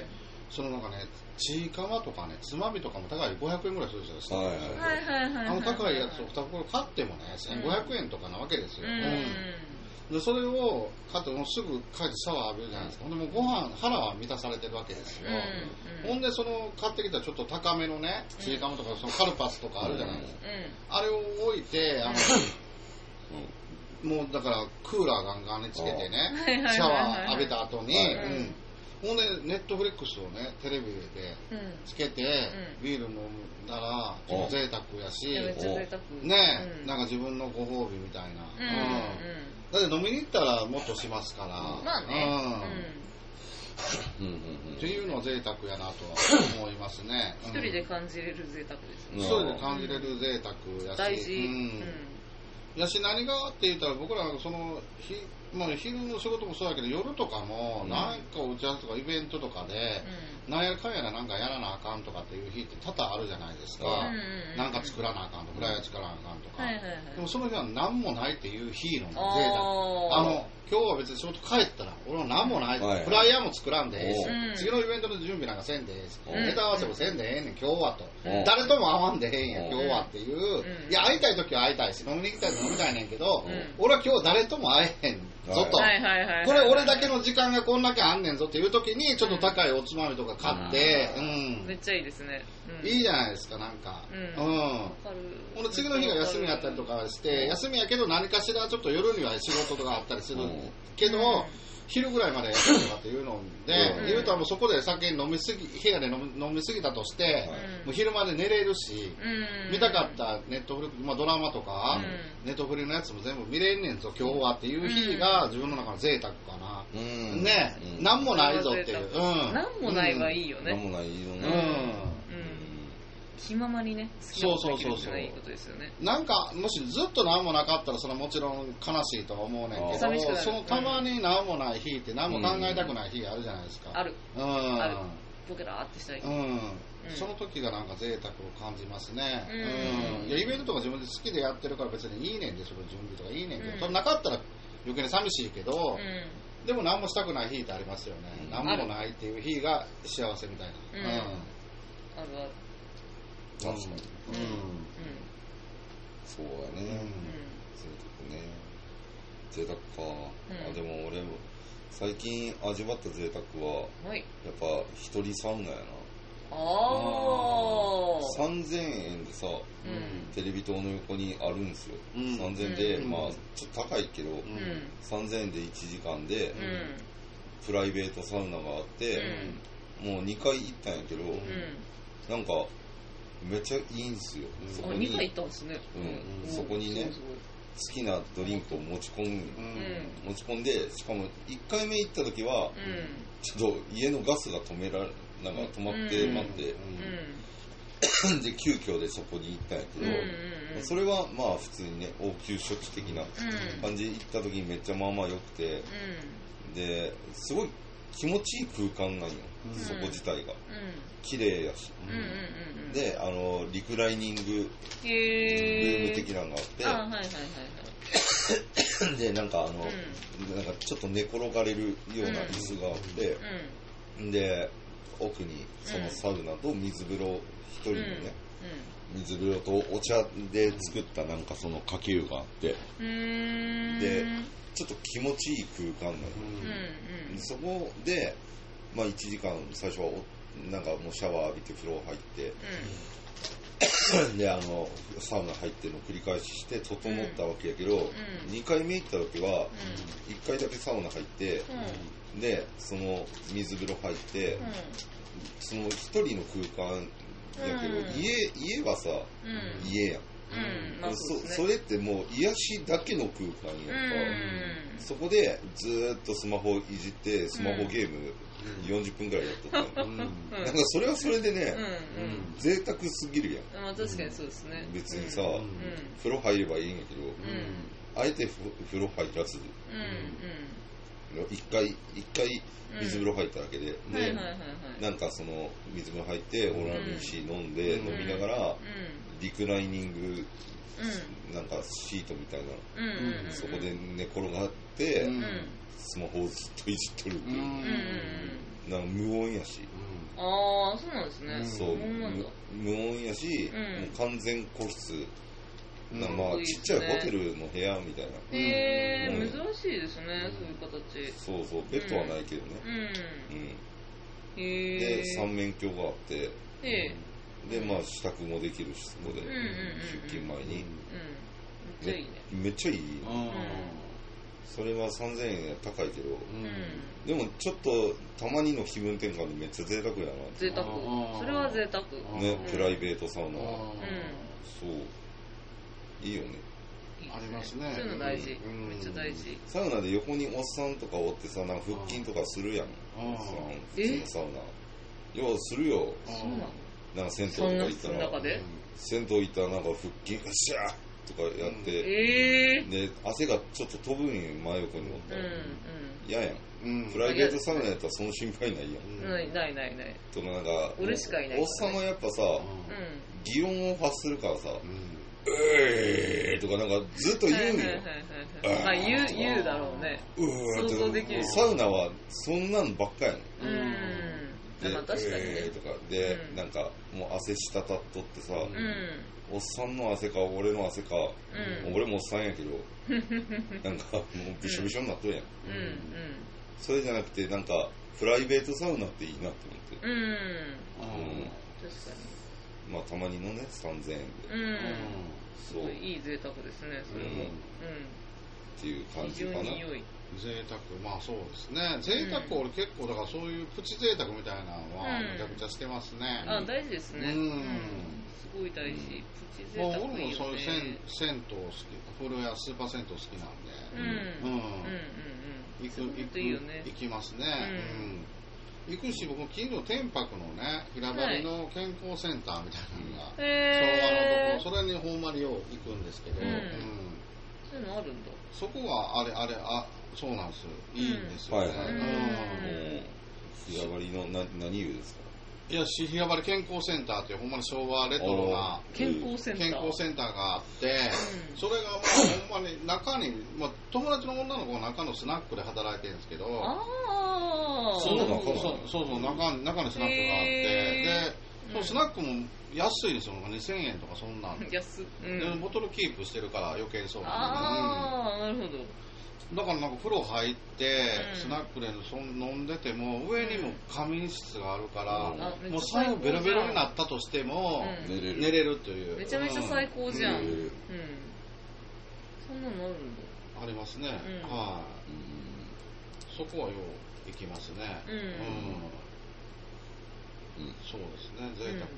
そのなんかね、ちいかわとかね、つまみとかも高いごひゃくえんぐらいするじゃないですか。 はいはいはい。 あの高いやつをに袋買ってもね、せんごひゃくえんとかなわけですよ。 うんうん、でそれを買ってもうすぐ帰ってシャワー浴びるじゃないですか。ほんでもうご飯、腹は満たされてるわけですよ。うんうん、ほんでその買ってきたちょっと高めのね、ちいかわとかそのカルパスとかあるじゃないですか。うん、あれを置いて、あの、うん、もうだからクーラーガンガンにつけてね、シャワー浴びた後に、うんほんで、ネットフレックスをね、テレビでつけて、うん、ビール飲んだら、ちょっと贅沢やし、 めっちゃ贅沢ね、うん、なんか自分のご褒美みたいな。うんうん、だって飲みに行ったらもっとしますから。 まあね。 うんうんうん、っていうのは贅沢やなとは思いますね。 一人で感じれる贅沢ですね。 一人で感じれる贅沢やし。 大事。 うんやし何がって言ったら僕らそのひ、まあ、昼の仕事もそうだけど夜とかも何か打ち合わせとかイベントとかで、うん、なんやかんやらなんかやらなあかんとかっていう日って多々あるじゃないですか、うん、なんか作らなあかんとかフライヤー作らなあかんとか、はいはいはい、でもその日は何もないっていう日の贅沢あの今日は別に仕事帰ったら俺は何もない、はいはい、フライヤーも作らんでええし、うん、次のイベントの準備なんかせんでええし、うん、ネタ合わせもせんでええねん今日はと、うん、誰とも会わんでええんや今日はっていう、うん、いや会いたい時は会いたいし飲みに行きたいと飲みたいねんけど、うん、俺は今日誰とも会えへんぞと、はいはいはいはい、これ俺だけの時間がこんだけあんねんぞっていう時にちょっと高いおつまみとか買って、 うんうん、めっちゃいいですね、 うん、いいじゃないですかなんか、うんうん、俺次の日が休みやったりとかして休みやけど何かしらちょっと夜には仕事とかあったりするけど、うん、昼ぐらいまでやったりとかっていうので、うん、言うともうそこで酒飲みすぎ部屋で飲み、飲みすぎたとして、うん、もう昼まで寝れるし、うん、見たかったネットフリ、まあ、ドラマとか、うん、ネットフリのやつも全部見れんねんぞ今日はっていう日が自分の中の贅沢かな、うん、ね、うん、何もないぞっていう、うん、 何もないはいいよね、 何もないいいよね、 うん気ままにね、好きなことできるっていいことですよね。 なんかもしずっと何もなかったらそれはもちろん悲しいとは思うねんけど、そのたまに何もない日って何も考えたくない日あるじゃないですか。 ある。うん。ある。ポケラーってしたい。うん。うん、 その時がなんか贅沢を感じますね。うん。うん、いやイベントとか自分で好きでやってるから別にいいねんでその準備とかいいねんけど、うん、それなかったら余計に寂しいけど、うん、でも何もしたくない日ってありますよね。うん、何もないっていう日が幸せみたいな。うん。うん、あるある。 確かに、うんうん、そうやね、うん、贅沢ね贅沢か、うん、あでも俺も最近味わった贅沢は、はい、やっぱ一人サウナやなあさんぜんえんでさ、うん、テレビ塔の横にあるんですよ、うん、さんぜんえんで、うん、まあちょっと高いけど、うん、さんぜんえんでいちじかんで、うん、プライベートサウナがあって、うん、もうにかい行ったんやけど、うん、なんかめっちゃいいんすよ、 うん、そこににかい行ったんですね、 うん、そこにね好きなドリンクを持ち込む、うん、持ち込んでしかもいっかいめ行った時は、うん、ちょっと家のガスが止められなんか止まって待って、うん、で急遽でそこに行ったんやけど、うん、それはまあ普通にね応急処置的な感じで行った時にめっちゃまあまあ良くて、うん、ですごい気持ちいい空間なんよ、うん、そこ自体が、うん、綺麗やし、うんうんうん、であのリクライニングルーム的なのがあって、あ、はいはいはいはい、でなんかあの、うん、なんかちょっと寝転がれるような椅子があって、うん、で奥にそのサウナと水風呂一人のね、うん、水風呂とお茶で作ったなんかそのかけ湯があって、うん、でちょっと気持ちいい空間なの、うんうん、そこで、まあ、いちじかん最初はおなんかもうシャワー浴びて風呂入って、うん、であのサウナ入っての繰り返しして整ったわけやけど、うん、にかいめ行った時は、うん、いっかいだけサウナ入って、うん、でその水風呂入って、うん、その一人の空間やけど、うん、家, 家はさ、うん、家やんうんまあ そ, ね、そ, それってもう癒しだけの空間やんか、うん、そこでずーっとスマホいじってスマホゲームよんじゅっぷんぐらいやっとったの、うん、なんかそれはそれでね、うんうん、贅沢すぎるやん、 まあ、確かにそうですね、 別にさ、うん、風呂入ればいいんやけど、うん、あえて風呂入らず、うんうん、一回一回水風呂入っただけで、うん、で、はいはいはいはい、なんかその水風呂入ってオランジー飲んで、うん、飲みながら、うん、リクライニング、うん、なんかシートみたいな、うん、そこで寝転がって、うん、スマホをずっといじっとるっていう、うん、なんか無音やし、 あああ、そうなんですね。 うん、そう、無音やし、うん、もう完全個室。なまあ、ちっちゃいホテルの部屋みたいな。 へえ、うん、珍しいですね、そういう形。 そうそう、ベッドはないけどね。うん。うん、へえ。で、三面鏡があって、で、まあ、支度もできるし、そこで、出勤前に。 めっちゃいいね。 めっちゃいい。それはさんぜんえん高いけど、でもちょっとたまにの気分転換でめっちゃ贅沢やな。 贅沢。それは贅沢。 ね、プライベートサウナ。そう。いいよね。 ありますね。 そういうの大事。めっちゃ大事。 サウナで横におっさんとかおってさ、なんか腹筋とかするやん。普通のサウナ。ようするよ。 そうなの？ なんか銭湯とか行ったら、銭湯行ったらなんか腹筋がシャーとかやって、で汗がちょっと飛ぶんよ、真横におったら。嫌やん。プライベートサウナやったらその心配ないやん。 ないないないない。 とかなんか、 俺しかいない。 おっさんはやっぱさ、擬音を発するからさ、えーとかなんかずっと言うんよ。 あ、言う、言うだろうね。想像できる。 サウナはそんなんばっかやねん。 で、確かにね。 えーとかで、なんかもう汗滴っとってさ、おっさんの汗か俺の汗か、俺もおっさんやけど、なんかもうびしょびしょになっとるやん。それじゃなくてなんかプライベートサウナっていいなって思って。うん。確かに。まあたまにのねさんぜんえんで、うん、 すごいいい贅沢ですね、それも、うん、 っていう感じかな。 贅沢、まあそうですね。贅沢、うん、俺結構だからそういうプチ贅沢みたいなのはめちゃくちゃしてますね。 うん、あ、大事ですね。うん、すごい大事。プチ贅沢いいよね。 俺もそういう銭湯好き、風呂やスーパー銭湯好きなんで、うん、うん、うん、行く行く行きますね。うん行くし、僕、近所天白のね、平張の健康センターみたいなのが、昭和のところ、それにほんまによう行くんですけど、うんうん、 そういうのあるんだ。 そこは、あれ、あれ、あ、そうなんですよ。いいんですよね。はいはい、 平張のな何言うですか？ いや、平張健康センターっていうほんまに昭和レトロな健康センター健康センターがあって、うん、それがもうほんまに中に、まあ、友達の女の子が中のスナックで働いてるんですけど、あそうそうそうそう中中にスナックがあって、でそのスナックも安いですよ、にせんえんとかそんなん安、 うん、でボトルキープしてるから余計そうなんで、 ああ、なるほど。 だからなんか風呂入って、うん、スナックで飲んでても上にも仮眠室があるから、うん、もう最後ベロベロになったとしても、うん、寝れる寝れるというめちゃめちゃ最高じゃん、うんうん、そんなのあるんだ。 ありますね、はい、あ、そこはよう行きますね、うんうん、そうですね、贅沢といえ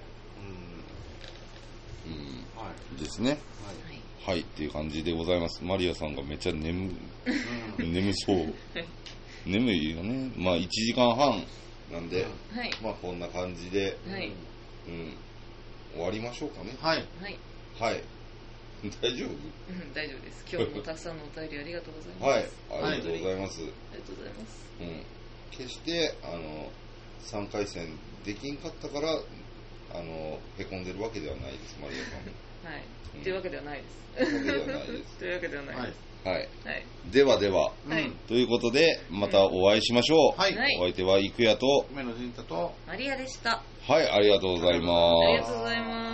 ば、うんうんはい、ですね、はいはい、っていう感じでございます。マリアさんがめっちゃ眠、うん、眠そう。眠いよね。まあいちじかんはんなんで、はい、まあこんな感じで、はいうん、終わりましょうかね。 はい。 はい。 はい。大丈夫？ うん、大丈夫です。今日もたくさんのお便りありがとうございます。 はい、ありがとうございます。 ありがとうございます。 うん。決してあのさんかい戦できんかったからあのへこんでるわけではないです、マリアさん。 はい。というわけではないです。 というわけではないです。 はい。はい。ではでは、はい、ということで、またお会いしましょう。はい。お相手は、いくやと、 梅野陣太と、 マリアでした。 はい、ありがとうございます。 ありがとうございます。